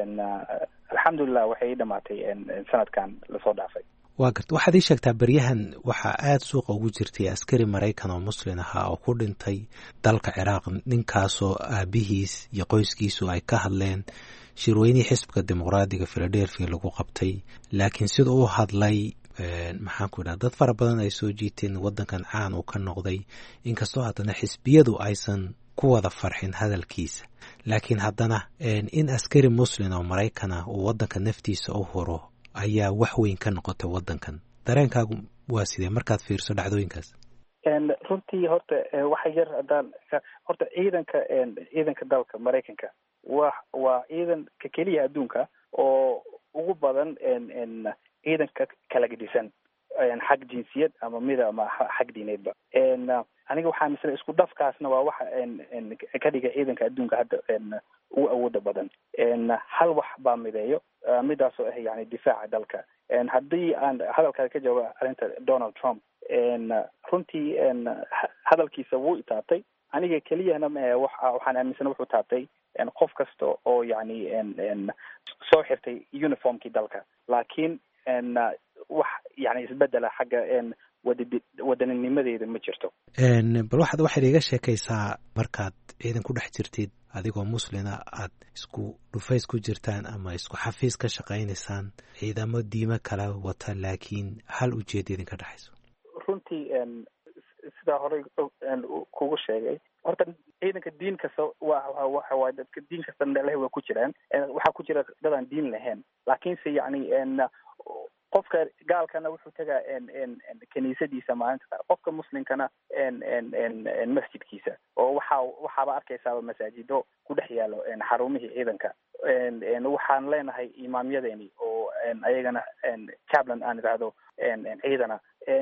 alxamdulilah waxay dhamaatay sanadkan lasoo dhaafay. waa garta waxaad ii sheegtaa beryahan waxaa aada suuqa ugu jirtay askari Maraykan oo muslin ahaa oo ku dhintay dalka Ciraaq, ninkaasoo aabihiis iyo qoyskiisu ay ka hadleen shirweynihii xisbiga dimuqraadiga Philadelphia lagu qabtay, laakiin sida uu hadlay maxaan ku idhaha dad fara badan ay soo jiiteen waddankan caan uu ka noqday, inkastoo haddana xisbiyadu aysan ku wada farxin hadalkiisa. laakiin haddana in askari muslin oo Maraykan ah uu waddanka naftiisa u huro ayaa wax weyn ka noqotay waddankan. dareenkaagu waa sidee markaad fiirso dhacdooyinkaas? runtii horta waxa yar haddaan horta ciidanka ciidanka dalka Maraykanka waa waa ciidanka keliya adduunka oo ugu badan ciidanka kala gedisan xag jinsiyad ama mid ama xag diineedba. aniga waxaa misle isku dhafkaasna waa waxa ka dhiga ciidanka adduunka hadda ugu awooda badan. hal wax baa mideeyo, midaasoo ah yani difaaca dalka. haddii aan hadalkaada ka jawaabo arrinta Donald Trump, runtii hadalkiisa wuu itaabtay. aniga keliyana waxaan aaminsana wuxuu taabtay qof kasta oo yani soo xirtay uniformkii dalka, laakiin wax yani isbedela xagga waddaninimadeeda ma jirto. bal waxaad waxaad iga sheekaysaa markaad ciidan ku dhex jirtid adigoo muslina aad isku dhufays ku jirtaan ama isku xafiis ka shaqaynaysaan, ciidamo diimo kala wata laakiin hal ujeeda idinka dhexayso. runtii sidaa horey kugu sheegay, horta ciidanka diin kasta waa waxa waay dadka diin kasta leh waa ku jiraan. waxaa ku jira dad aan diin lahayn, laakiinse yani qofka gaalkana wuxuu tagaa kaniisadiisa maalinta qaar, qofka muslimkana masjidkiisa, oo waxaa waxaaba arkaysaaba masaajido ku dhex yaalo xarumihii ciidanka. waxaan leenahay imaamyadeeni oo ayagana chaplain aan idhaahdo ciidana.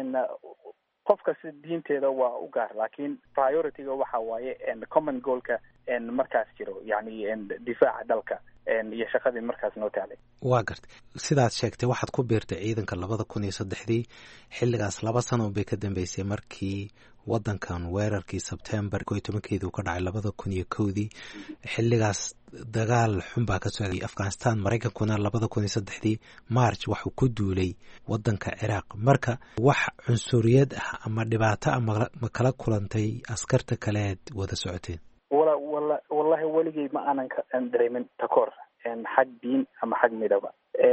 qofka si diinteeda waa u gaar, laakiin priority-ga waxa waaye common goalka markaas jiro, yani difaaca dalka iyo shaqadii markaas noo taalay. waa gartay sidaad sheegtay waxaad ku biirtay ciidanka labada kun iyo saddexdii. xilligaas laba sano bay ka dambeysay markii waddankan weerarkii Sebtembar kow iyo tobankeedii uu ka dhacay labada kun iyo kowdii. xilligaas dagaal xun baa ka socday Afghanistan. Maraykankuna labada kun iyo saddexdii March waxuu ku duulay waddanka Ciraaq. marka wax cunsuriyad ah ama dhibaato ah ma kala kulantay askarta kaleed wada socoteen? wala wala wallahi weligay ma aanan ka dareemin takoor xag diin ama xag midaba.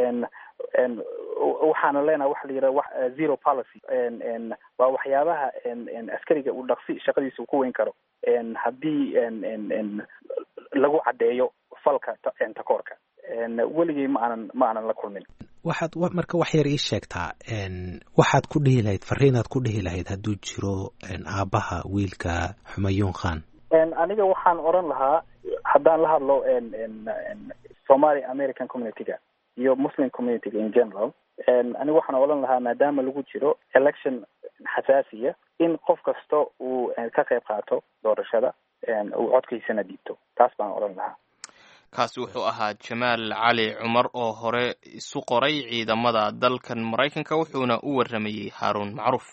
waxaana leenahay waxa la yidhaha wax zero policy. waa waxyaabaha askariga uu dhaqsi shaqadiisa ku weyn karo haddii lagu caddeeyo falka takoorka. weligay ma aanan ma aanan la kulmin. waxaad marka wax yar ii sheegtaa waxaad ku dhihi lahayd fariinaad ku dhihi lahayd hadduu jiro aabbaha wiilka Xumayuun Khan? aniga waxaan oran lahaa haddaan la hadlo Somali American community-ga iyo Muslim community-ga in general, aniga waxaan oran lahaa maadaama lagu jiro election xasaasiya in qof kasta uu ka qayb qaato doorashada, uu codkiisana dhiibto. taas baan oran lahaa. kaasi wuxuu ahaa Jamaal Cali Cumar oo hore isu qoray ciidamada dalkan Maraykanka, wuxuuna u waramayay Haaruun Macruuf.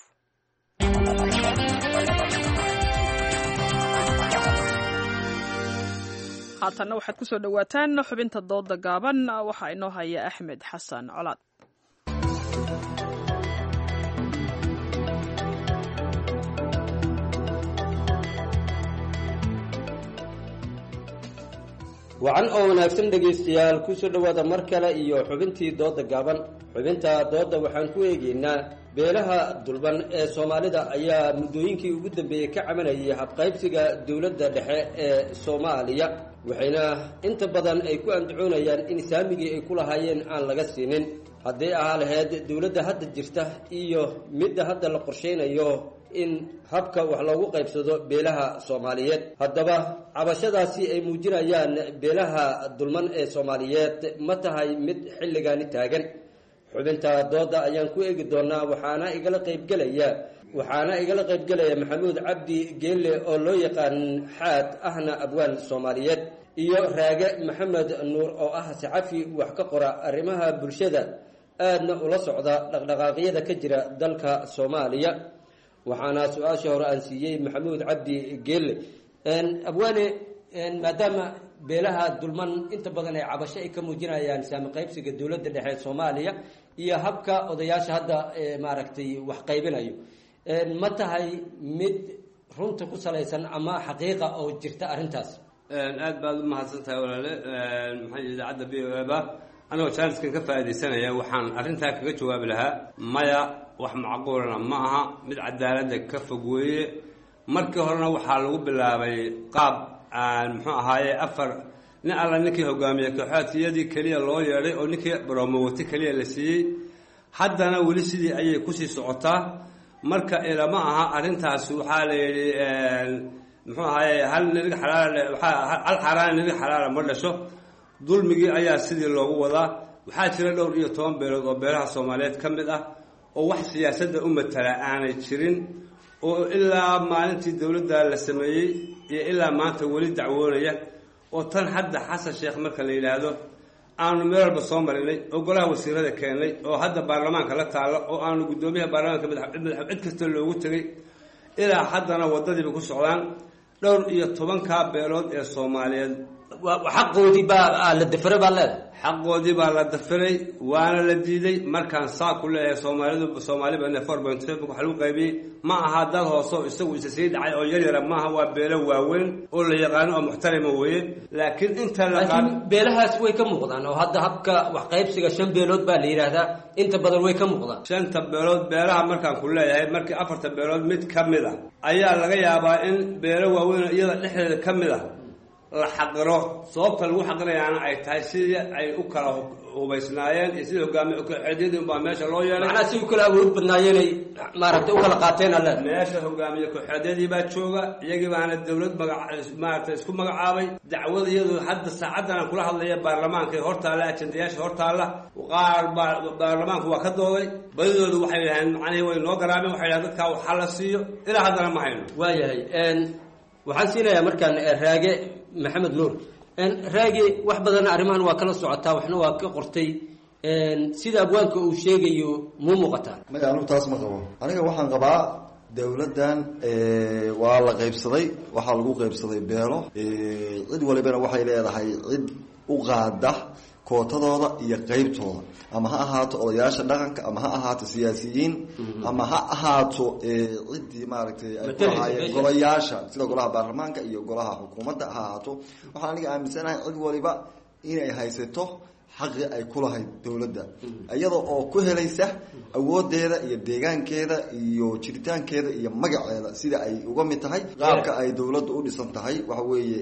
haatanna waxaad ku soo dhowaataan xubinta dooda gaaban. waxaa inoo haya Axmed Xasan Colaad. wacan oo wanaagsan dhegaystayaal ku soo dhowaada mar kale iyo xubintii dooda gaaban. xubinta dooda waxaan ku eegaynaa beelaha dulban ee Soomaalida ayaa muddooyinkii ugu dambeeyey ka cabanayay habqaybsiga dowladda dhexe ee Soomaaliya, waxayna inta badan ay ku andacoonayaan in saamigii ay ku lahaayeen aan laga siinin. haddii ahaa lahayd dowladda hadda jirta iyo midda hadda la qorsheynayo in habka wax loogu qaybsado beelaha soomaaliyeed. haddaba cabashadaasi ay muujinayaan beelaha dulman ee soomaaliyeed ma tahay mid xilligaani taagan? xubinta dooda ayaan ku eegi doonaa waxaana igala qaybgelaya waxaana igala qaybgelaya maxamuud cabdi geelle oo loo yaqaan xaad ahna abwaan soomaaliyeed, iyo raage maxamed nuur oo ah saxafi wax ka qora arrimaha bulshada aadna ula socda dhaqdhaqaaqyada ka jira dalka Soomaaliya. waxaana su-aasha hore aan siiyey maxamuud cabdi geelle. abwaane, maadaama beelaha dulman inta badan ay cabasho ay ka muujinayaan saami qaybsiga dowladda dhexe ee Soomaaliya iyo habka odayaasha hadda maaragtay wax qaybinayo, ma tahay mid runta ku salaysan ama xaqiiqa oo jirta arrintaas? aad baad u mahadsantahay walaale. maxay idaacadda b o ba anigoo jaaniskan ka faa'iidaysanaya waxaan arrintaa kaga jawaabi lahaa maya, wax macquulana ma aha, mid cadaaladda ka fog weeye. markii horena waxaa lagu bilaabay qaab aan muxuu ahaaye afar nin alla ninkii hogaamiye kooxaadkiyadii keliya loo yeedhay oo ninkii baromowati keliya la siiyey. haddana weli sidii ayay kusii socotaa. marka ilama aha arrintaasi waxaa la yidhi muxuu ahaaye hal nirig xalaal hal xaraan nirig xalaala ma dhasho. dulmigii ayaa sidii loogu wadaa. waxaa jira dhowr iyo toban beelood oo beelaha Soomaaliyeed ka mid ah oo wax siyaasadda u matala aanay jirin, oo ilaa maalintii dowladda la sameeyey iyo ilaa maanta weli dacwoonaya. oo tan hadda xasan sheekh marka la yidhaahdo aanu meel walba soo marinay oo golaha wasiirada keenay oo hadda baarlamaanka la taalo oo aanu guddoomiyaha baarlamaanka madax cid kasta loogu tegay, ilaa haddana waddadiiba ku socdaan. dhowr iyo tobankaa beelood ee Soomaaliyeed xaqoodii baa la dafiray baa leedahay. xaqoodii baa la dafiray waana la diiday. markaan saa ku leeyahay soomaalidu soomaaliba four point five waxa lagu qaybiyey ma aha dad hoose isagu isa sii dhacay oo yar yara maaha, waa beelo waaweyn oo la yaqaano oo muxtarima weeye. laakiin inta la laakiin beelahaas way ka muuqdaan oo hadda habka wax qaybsiga shan beelood baa la yiraahdaa, inta badan way ka muuqdaan. shanta beelood beelaha markaan ku leeyahay markii afarta beelood mid ka mid ah ayaa laga yaabaa in beelo waaweyn iyada dhexdeeda ka mid ah la xaqiro. sababta lagu xaqirayaana ay tahay sidii ay u kala hubaysnaayeen iyo sidii hogaamiye kooxeedyadii baa meesha loo yeelay. macnaha si u kala awood badnaayeenay maaragtay u kala qaateen alle. meesha hogaamiye kooxeedyadii baa jooga, iyagii baana dowlad magac maaragtay isku magacaabay. dacwada iyadu hadda saacaddan kula hadlaya baarlamaanka ee hortaalla ajendayaasha hortaalla qaar baarlamaanku waa ka dooday. badidoodu waxay yidhaheen macnihii way noo garaameen, waxay yidhahdeen dadkaa wax la siiyo. ilaa haddana ma hayno. waayahay waxaan siinayaa markaan raage maxamed nuur. raage wax badan arrimahan waa kala socotaa, waxna waa ka qortay. sida abwaanka uu sheegayo muu muuqataa? maya anigu taas ma qabo. aniga waxaan qabaa dowladdan waa la qaybsaday, waxaa lagu qaybsaday beelo. cid walibana waxay leedahay cid u qaada kootadooda iyo qaybtooda, ama ha ahaato odayaasha dhaqanka, ama ha ahaato siyaasiyiin, ama ha ahaato ciddii maaragtay ay ku lahaayeen golayaasha sida golaha baarlamaanka iyo golaha xukuumadda ha ahaato. waxaan aniga aaminsanahay cid waliba inay haysato xaqi ay ku lahayd dowladda, iyada oo ku helaysa awoodeeda iyo deegaankeeda iyo jiritaankeeda iyo magaceeda sida ay uga mid tahay. qaabka ay dowladda u dhisan tahay waxa weeye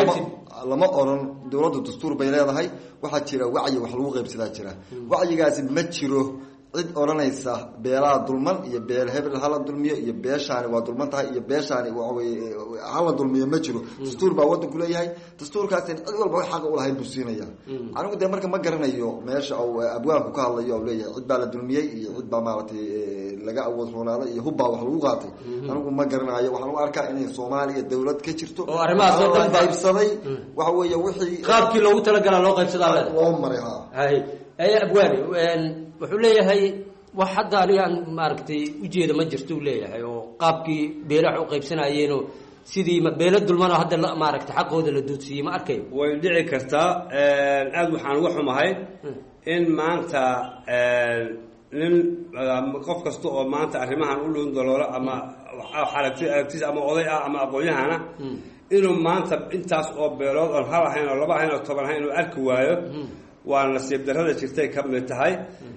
lama oran dowladda dastuur bay leedahay. waxaa jira wacyi wax lagu qaybsadaa jira. wacyigaasi ma jiro cid odhanaysa beelaha dulman iyo beel hebel hala dulmiyo iyo beeshaani waa dulman tahay iyo beeshaani waxaweye hala dulmiyo ma jiro. dastuur baa waddanku leeyahay. dastuurkaasina cid walba wax xaqa u lahayd buu siinaya. anigu dee marka ma garanayo meesha uu abwaanku ka hadlayo oo leeyahay cid baa la dulmiyey iyo cid baa maaragtay laga awood roonaaday iyo hubbaa wax lagu qaatay. anigu ma garanayo. waxaan u arkaa inay Soomaaliya dowlad ka jirto oo arrimahaas oo dhan qaybsaday. waxa weeye wixii qaabkii loogu talagalay loo qaybsadaa loo maray. ha hay ay abwaani wuxuu leeyahay wax hadda anigaan maaragtay ujeeda ma jirto uu leeyahay oo qaabkii beelaha u qaybsanayeen oo sidii beelo dulman oo hadda maaragtay xaqooda la doodsiiyey ma arkay. way dhici kartaa. aad waxaan uga xumahay in maanta nin qof kasta oo maanta arrimahan u dhown daloola ama aragti aragtiis ama oday ah ama aqoon-yahana inuu maanta intaas oo beelood oon hal ahayn oo laba ahayn oo toban ahayn inuu arki waayo waa nasiib darrada jirtay ka mid tahay.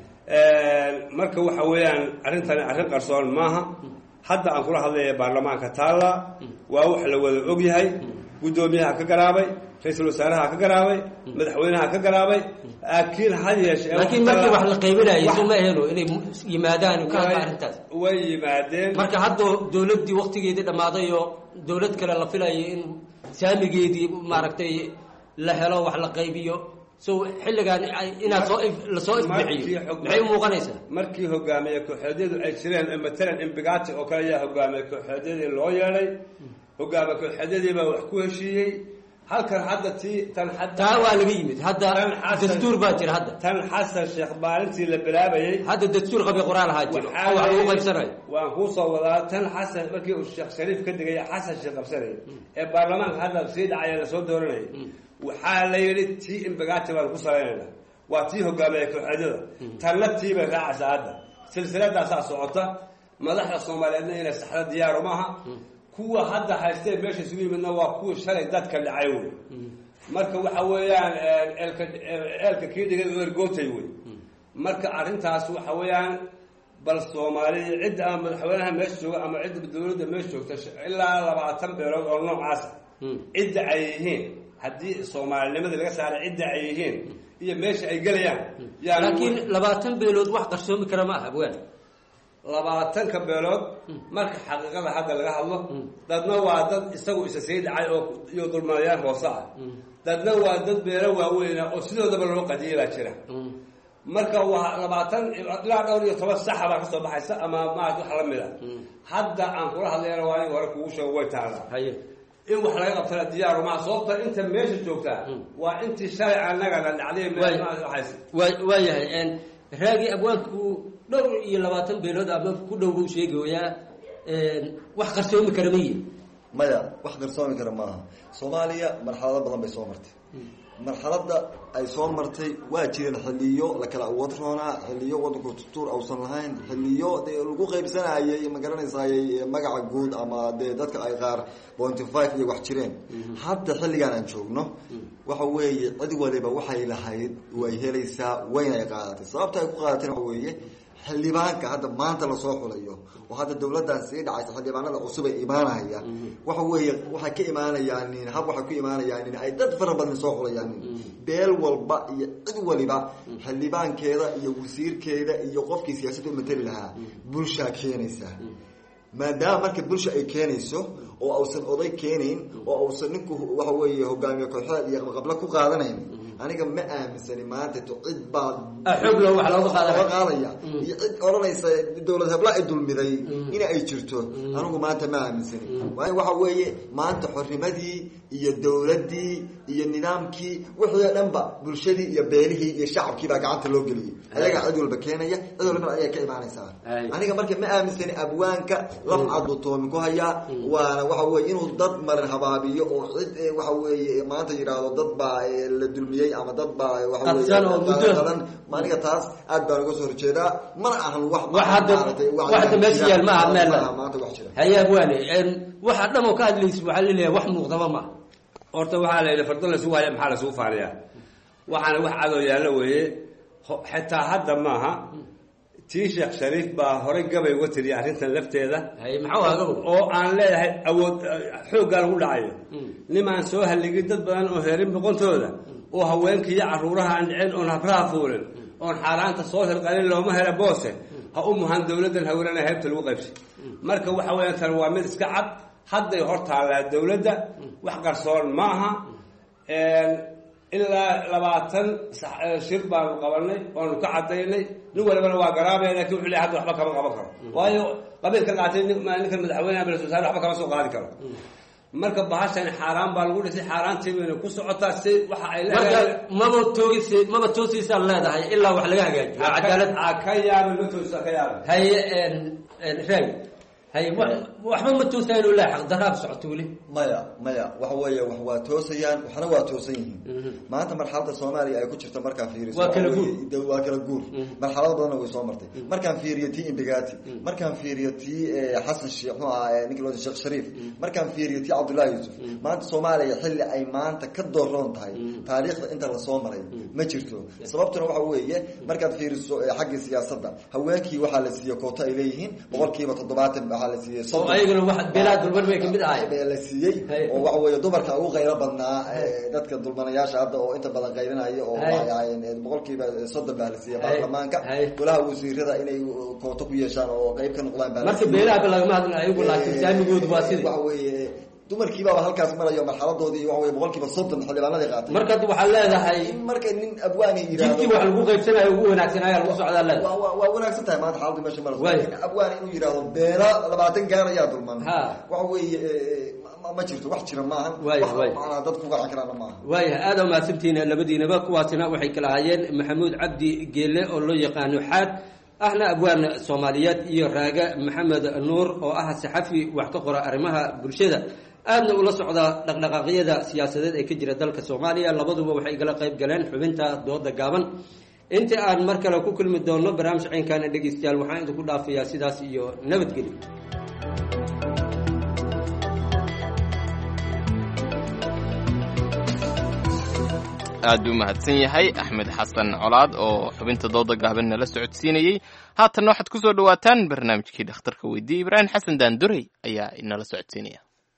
marka waxa weeyaan arrintani arrin qarsoon maaha. hadda aan kula hadlaya baarlamaanka taalla waa wax la wada og yahay. guddoomiyaha ka garaabay ra-iisul wasaaraha ka garaabay madaxweynaha ka garaabay laakiin had yeeshee laakiin markii wax la qaybinayo suma ahelo inay yimaadaan ka hadla arrintaas way yimaadeen marka hadda dowladdii waqtigeedii dhammaaday oo dowlad kale la filayo in saamigeedii maaragtay la helo wax la qaybiyo so xilligan inaad soo la soo ifbixiyo maxay u muuqanaysaa markii hogaamiye kooxeedyadu ay jireen matalan imbigati oo kale ayaa hogaamiye kooxeedyadii loo yeelay hogaamiye kooxeedyadii baa wax ku heshiiyey halkan hadda tii tan taa waa laga yimid hadda dastuur baa jira hadda tan xasan sheekh maalintii la bilaabayay hadda dastuur qabi qoraal ahaa jiro oo wax lagu qaybsanayo waan kuu soo wadaa tan xasan markii uu sheekh shariif ka digay xasan sheekh qabsanayay ee baarlamaanka hadda sii dhacaya la soo dooranayay waxaa la yidhi tii imbigati baan ku salaynayna waa tii hogaamiye kooxeedyada tanna tii bay raacaysaa hadda silsiladaasaa socota madaxda soomaaliyeedna inay saxda diyaaru maaha kuwa hadda haystee meesha isugu yimidna waa kuwii shalay dadka dhacay wey marka waxa weeyaan eelka eelka kii dhigay ergootay wey marka arrintaas waxa weeyaan bal soomaaliya cidda ama madaxweynaha meesha jooga ama cidda dowladda meesha joogta ilaa labaatan beelood oo noocaasa cidda ay yihiin haddii soomaalinimadii laga saaray cidda ay yihiin iyo meesha ay gelayaan laakiin labaatan beelood wax qarsoomi kara ma aha abwaan labaatanka beelood marka xaqiiqada hadda laga hadlo dadna waa dad isagu isa sii dhacay oo iyo dulmayaal hoose ah dadna waa dad beelo waaweyna oo sidoodaba loo qadiyay baa jira marka waa labaatan ilaa dhowr iyo toban saxa baa kasoo baxaysa ama maad wax la mid a hadda aan kula hadlayna waa aniga hore kugu sheego way taalaa in wax laga qabtana diyaaru maa sababta inta meesha joogtaa waa intii shalay annagana dhacday waa yahay raagi abwaanku dhowr iyo labaatan beelood ama ku dhow buu sheegayaa wax qarsoomi kara ma yihin maya wax qarsoomi kara maaha soomaaliya marxalado badan bay soo martay marxaladda ay soo martay waa jireen xilliyo la kala awood roonaa xilliyo waddanku tutuur ausan lahayn xilliyo dee lagu qaybsanayay ma garanaysayay magaca guud ama dee dadka ay qaar pointy five iyo wax jireen hadda xilligaan aan joogno waxa weeye cid waliba waxay lahayd way helaysaa wayna ay qaadatay sababta ay ku qaadatayna waxa weeye xildhibaanka hadda maanta lasoo xulayo oo hadda dawladdan sii dhacaysa xildhibaanada cusub ay imaanaya waxa weeye waxay ka imaanayaan hab waxay ku imaanayaan in ay dad fara badan soo xulayaan beel walba iyo cid waliba xildhibaankeeda iyo wasiirkeeda iyo qofkii siyaasadda u matali lahaa bulshaa keenaysa maadaama marka bulsha ay keenayso oo ausan oday keenayn oo ausan ninku waxa weeye hogaamiye kooxeed iyo qabla ku qaadanayn aniga ma aaminsani maanta to cid baa xoglo wax looga qaadaya qaadaya iyo cid oranaysa dawlad habla ay dulmiday in ay jirto anigu maanta ma aaminsani waayo waxa weeye maanta xornimadii iyo dawladii iyo nidaamkii wixii dhanba bulshadii iyo beelihii iyo shacabkii baa gacanta loo geliyay ayaga cid walba keenaya cid walba ayaga ka imaanaysaa aniga marka ma aaminsani abwaanka laf cad toomi ku haya waana waxa weeye inuu dad marin habaabiyo oo cid waxa weeye maanta yiraahdo dad baa la dulmiyay ama dad baa waxa weeye maaniga taas aad baan uga soo horjeedaa mana ahan wax waxda meesha yaal ma meel maanta wax jira haya abwaani waxa dhamo ka hadlayso waxa leeyahay wax muuqdaba ma horta waxaa la yidhi fardo la isugu haya maxaa la isugu faaniyaa waxaana wax cadow yaallo weeye xitaa hadda maaha tii sheekh shariif baa horey gabay uga tiriyay arrintan lafteeda oo aan leeyahay awood xooggaa lagu dhacayo nimaan soo halligin dad badan oo heerin boqontooda oo haweenkii iyo carruuraha aan dhicin oon habraha fuulin oon xaaraanta soo hirqalin looma hela boose ha u muhan dawladdan haweenana heybta lagu qaybsay marka waxa weeyaan tan waa mid iska cad hadday hor taallaa dawladda wax qarsoon ma aha ilaa labaatan shir baanu qabanay oonu ka cadaynay nin walibana waa garaabaya lakin wuxuu leeyahay hadda waxba kama qaban karo waayo qabiilka qaatay ninkan madaxweynaha bal wasaare waxba kama soo qaadi karo marka bahashan xaaraan baa lagu dhisay xaaraantii bayna ku socotaa si waxa ay leedahay maba toogisi maba toosiisa leedahay ilaa wax laga hagaajiyo cadaalad ka yaaba ma toosisa ka yaaba hay en en ray hay waxba ma toosayaan ilaa xaq daraab socoto wali maya maya waxa weeye wax waa toosayaan waxna waa toosan yihiin maanta marxaladda Soomaaliya ay ku jirto markaan fiiriso waa kala guur waa kala guur marxalado badan way soo martay markaan fiiriyo tii Imbigati markaan fiiriyo tii Xasan Sheekh oo ninka loo Sheekh Shariif markaan fiiriyo tii Cabdullaahi Yusuf maanta Soomaaliya xilli ay maanta ka dooron tahay taariikhda inta la soo maray ma jirto sababtuna waxa weeye markaad fiiriso xagga siyaasadda haweenkii waxa la siiyo koota ay leeyihiin boqolkiiba toddobaatan waxaa la siiyey oo ayagana wax beelaha dulman bay kamid ahay baa la siiyey oo waxa weeye dumarka ugu qaylo badnaa dadka dulmanayaasha hadda oo inta badan qaylinaya oo waxay ahaayeen boqolkiiba soddon baa la siiyey baarlamaanka golaha wasiirada inay kooto ku yeeshaan oo qayb ka noqdaan baa marka beelaha lagama hadlin ayagu laakiin saamigoodu waa sidii waxa weeye dumarkii baa halkaas marayo marxaladoodii waxa weeye boqolkiiba soddon xildhibaanadii qaatay marka waxaa leedahay marka nin abwaani yiraahdo jidkii wax lagu qaybsanayo ugu wanaagsanaayo lagu socdaa leedahay waa waa wanaagsan tahay maanta xaaladda meesha marayso abwaani inuu yiraahdo beela labaatan gaar ayaa dulman waxa weeye ma jirto wax jira maahan wax dad ku gacan karaan maahan waayahay aad u mahadsantihiin labadiinaba kuwaasina waxay kala hayeen maxamuud cabdi geelle oo loo yaqaano xaad ahna abwaan Soomaaliyeed iyo raaga maxamed nuur oo ah saxafi wax ka qora arrimaha bulshada aadna ula socda dhaqdhaqaaqyada siyaasadeed ee ka jira dalka Soomaaliya labaduba waxay igala qayb galeen xubinta dooda gaaban inta aan mar kale ku kulmi doono barnaamij ciinkan dhageystayaal waxaan idinku dhaafayaa sidaas iyo nabadgelyo aad u mahadsan yahay axmed xasan colaad oo xubinta dooda gaaban nala socodsiinayey haatan waxaad ku soo dhawaataan barnaamijkii dhakhtarka weydiiyey ibraahim xasan daandurey ayaa inala socodsiinaya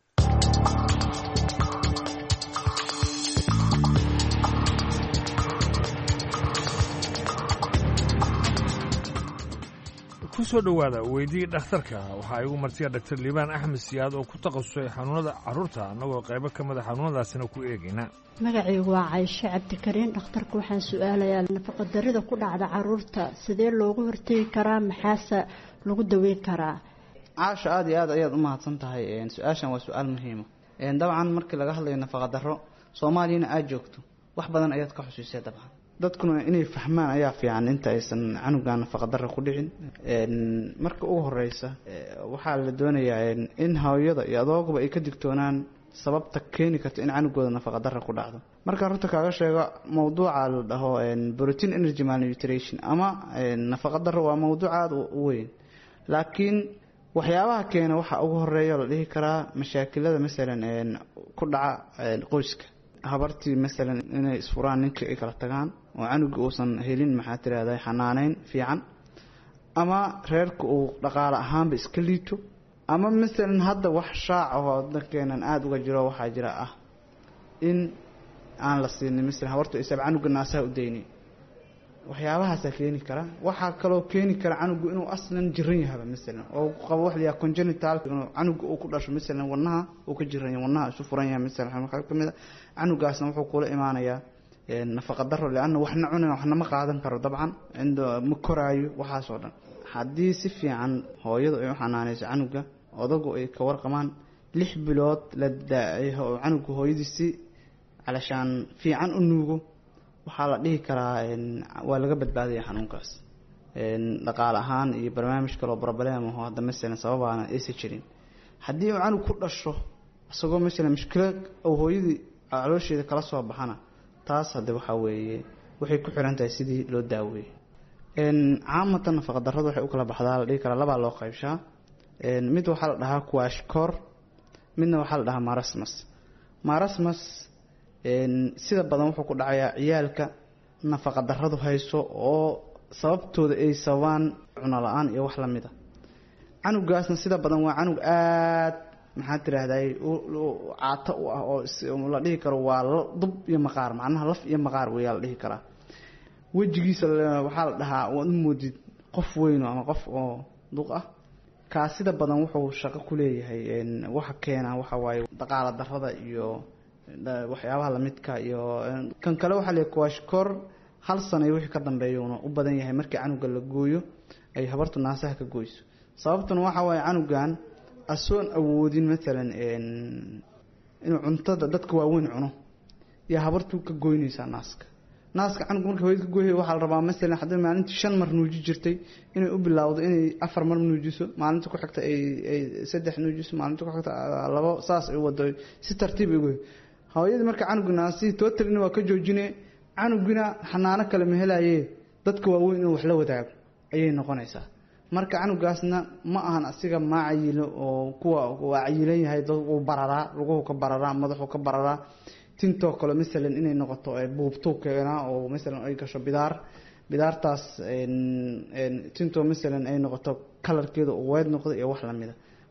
ku soo dhowaada weydii dhakhtarka waxaa igu martiya dhaktar liibaan axmed siyaad oo ku takhasusay xanuunada carruurta annagoo qaybo ka mida xanuunadaasina ku eegayna magacaygu waa cayshe cabdikariin dhakhtarka waxaan su-aalayaa nafaqadarrida ku dhacda carruurta sidee loogu hortegi karaa maxaase lagu daweyn karaa caasha aada iyo aad ayaad u mahadsan tahay su-aashan waa su-aal muhiima dabcan markii laga hadlayo nafaqadarro soomaaliyana aada joogto wax badan ayaad ka xusuusay dabcan dadkuna inay fahmaan ayaa fiican inta aysan canuga nafaqadarro ku dhicin marka ugu horeysa waxaa la doonayaa in hooyada iyo adooguba ay ka digtoonaan sababta keeni karta in canugooda nafaqadarro ku dhacdo marka runta kaaga sheego mawduuca la dhaho protein energy malnutrition ama nafaqadarro waa mawduuc aada u weyn laakiin waxyaabaha keena waxaa ugu horeeya la dhihi karaa mashaakilada masalan ku dhaca qoyska habartii masalan inay isfuraan ninkii ay kala tagaan oo canuga uusan helin maxaa tirahdaa xanaaneyn fiican ama reerka uu dhaqaale ahaanba iska liito ama masalan hadda wax shaac oo dadkeenan aada uga jiro waxaa jira ah in aan la siinin masalan habartu isaab canuga naasaha u dayni waxyaabahaasaa keeni kara waxaa kaloo keeni kara canugu inuu aslan jiran yahaba masalan oo qabo wax layaa congenital inuu canuga uu ku dhasho masalan wadnaha uu ka jiran yahay wadnaha isu furan yahay masalan waxaa ka mid a canugaasna wuxuu kula imaanayaa nafaqadarro leanna waxna cunin waxna ma qaadan karo dabcan cindo ma koraayo waxaasoo dhan haddii si fiican hooyadu ay u xanaanayso canuga odagu ay ka warqamaan lix bilood la daaciyo oo canuga hooyadiisi calashaan fiican u nuugo waxaa la dhihi karaa waa laga badbaadaya xanuunkaas dhaqaale ahaan iyo barnaamij kaloo problem aho hadda masalan sababaana aysa jirin haddii uu canug ku dhasho isagoo masalan mushkilad oo hooyadii caloosheeda kala soo baxana taas hadde waxaa weeye waxay ku xiran tahay sidii loo daaweeyey caamatan nafaqadarrada waxay u kala baxdaa la dhihi karaa labaa loo qaybshaa mid waxaa la dhahaa kuashkor midna waxaa la dhahaa marasmas marasmas sida badan wuxuu ku dhacayaa ciyaalka nafaqadarradu hayso oo sababtooda ay sababaan cuno la-aan iyo wax lamid a canugaasna sida badan waa canug aada maxaa tiraahday caato u ah oo la dhihi karo waa dub iyo maqaar macnaha laf iyo maqaar weyaa la dhihi karaa wejigiisa waxaa la dhahaa waad u moodid qof weyno ama qof oo duq ah kaa sida badan wuxuu shaqo ku leeyahay waxa keena waxa waaye dhaqaala darrada iyo waxyaabaha lamidka iyo kan kale waxaa la kuashkor hal sana wixii ka dambeeyuuna u badan yahay markii canuga la gooyo ay habartu naasaha ka goyso sababtuna waxa waaye canugan asoon awoodin maalan inuu cuntada dadka waaweyn cuno iyo habartu ka goynaysaa naaska naaska canuga marka hooyada ka gooyay waxaa la rabaa masalan haddii maalintii shan mar nuuji jirtay inay u bilowdo inay afar mar nuujiso maalinta ku xigta ay ay saddex nuujiso maalinta ku xigta labo saas ay wado si tartiib ay gooy hooyadii marka canuga naasi totalina waa ka joojinay canugina xanaano kale ma helaye dadka waaweyn inuu wax la wadaago ayay noqonaysaa marka canugaasna ma ahan asiga ma cayilo oo kuwa waa cayilan yahay dad uu bararaa luguhu ka bararaa madaxu ka bararaa tintoo kale masalan inay noqoto buubto keena oo masalan ay gasho bidaar bidaartaas tintoo masalan ay noqoto kalarkeeda uu weed noqdo iyo wax lamida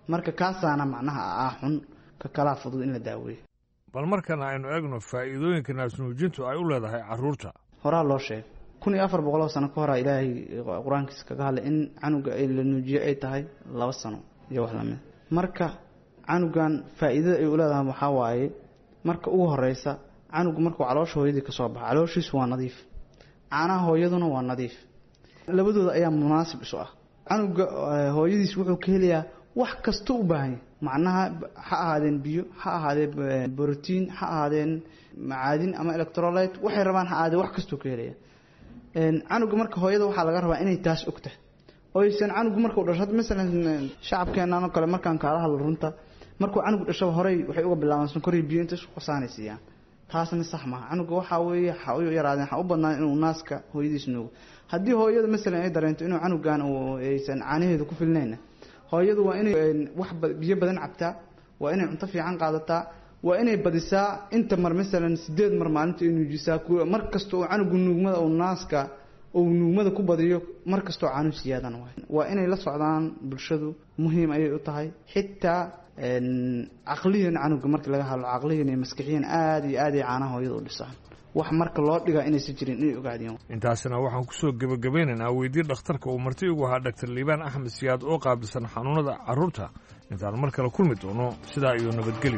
marka kaasaana macnaha ah xun ka kala fudud in la daaweeyo. bal markana aynu eegno faa'iidooyinka naasnuujintu ay u leedahay carruurta. horaa loo sheegay kun iyo afar boqol oo sano ka hor ilaahay quraankiisa kaga hadlay in canuga ay la nuujiyo ay tahay laba sano iyo wax lamid. marka canugan faa'iidada ay u leedahay waxa waaye marka ugu horeysa canugu markuu caloosha hooyadii ka soo baxo calooshiisu waa nadiif, caanaha hooyaduna waa nadiif, labadooda ayaa munaasib isu ah. canuga hooyadiis wuxuu ka helayaa wax kasta u baahan yahay, macnaha ha ahaadeen biyo, ha ahaadeen borotiin, ha ahaadeen macaadin ama electrolyte, waxay rabaan ha ahaadeen wax kasta ka helaya. een canuga marka hooyada waxa laga rabaa inay taas ogtahay oo aysan canugu markuu dhasho midalan shacabkeena oo kale markaan ka hadal runta markuu canugu dhasho horay waxay uga bilaabaan sonkor iyo biyo inta isku qasaanaysiiyaan. taasna sax ma aha. canuga waxa weeye waxa uu yaraadeen waxa u badnaan inuu naaska hooyadiis nuugo. haddii hooyada midalan ay dareento inuu canugan uu aysan caanaheedu ku filnayn, hooyadu waa inay wax biyo badan cabtaa, waa inay cunto fiican qaadataa, waa inay badisaa inta mar midalan sideed mar maalintii inuu nuujisaa mar kasta oo canugu nuugmada oo naaska oo nuugmada ku badiyo mar kasta oo caanu siyaadana waa inay la socdaan bulshadu muhiim ayay u tahay. xitaa een aqliyan canuga markii laga hadlo aqliyan iyo maskaxiyan aad iyo aad ay caanaha hooyada u dhisaan wax marka loo dhigaa inaysan jirin inay ogaadeen. intaasina waxaan kusoo gabagabeynaynaa weydii dhakhtarka uu marti ugu ahaa Dr. Liibaan Axmed Siyaad oo qaabilsan xanuunada carruurta. intaan mar kale kulmi doono sidaa iyo nabadgelyo.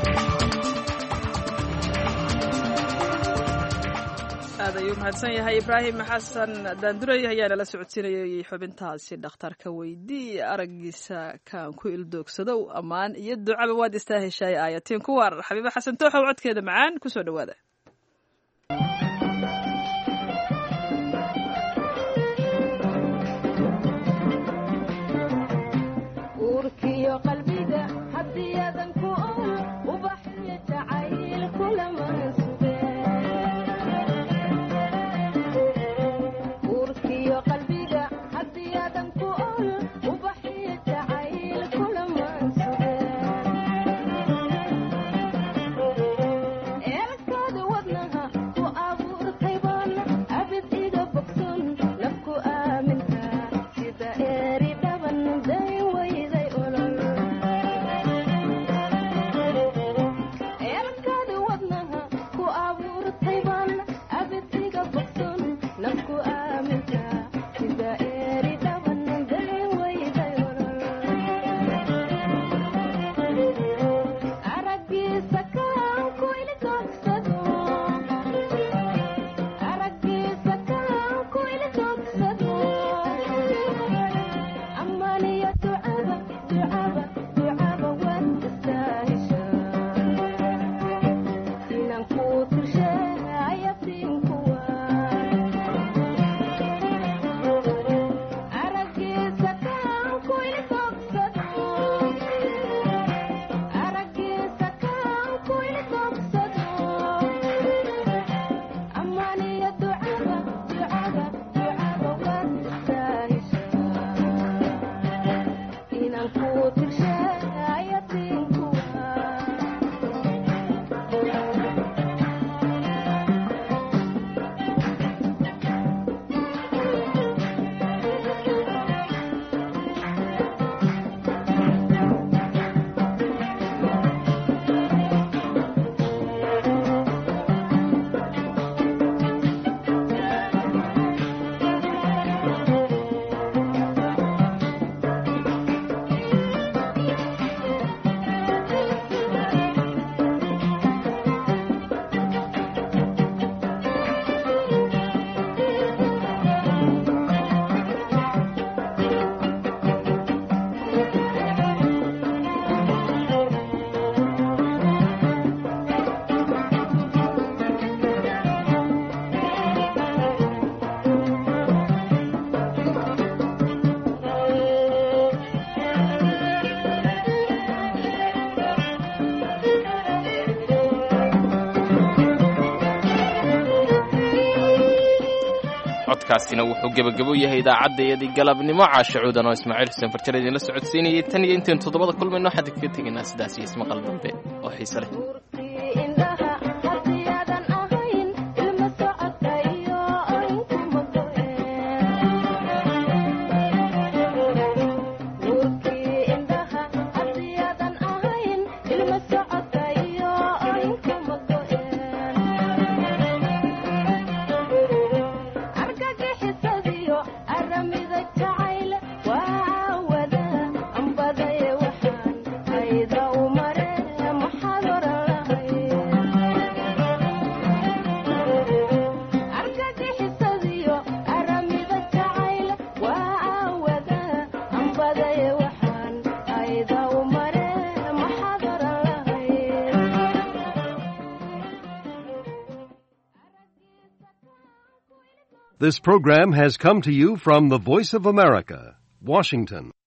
aad ayuu mahadsan yahay Ibraahim Xasan Daanduray ayaa nala socodsiinayay xubintaasi dhakhtarka weydii aragiisa kan ku ildoogsado amaan iyo ducaba waad istaaheshay aayatiin ku war Xabiiba Xasan Tooxow codkeeda macaan ku soo dhawaada. urkiyo qalbiga hadiyadan ku ubaxiyo jacayl kulama codkaasina wuxuu gabagabo yahay idaacaddeedii galabnimo caashacuudan oo Ismaaciil Xuseen Farjare idin la socodsiinayay tan iyo intaan toddobada kulmayno waxaan ka tegaynaa sidaas iyo ismaqal dambe oo xiiso leh. This program has come to you from the Voice of America, Washington.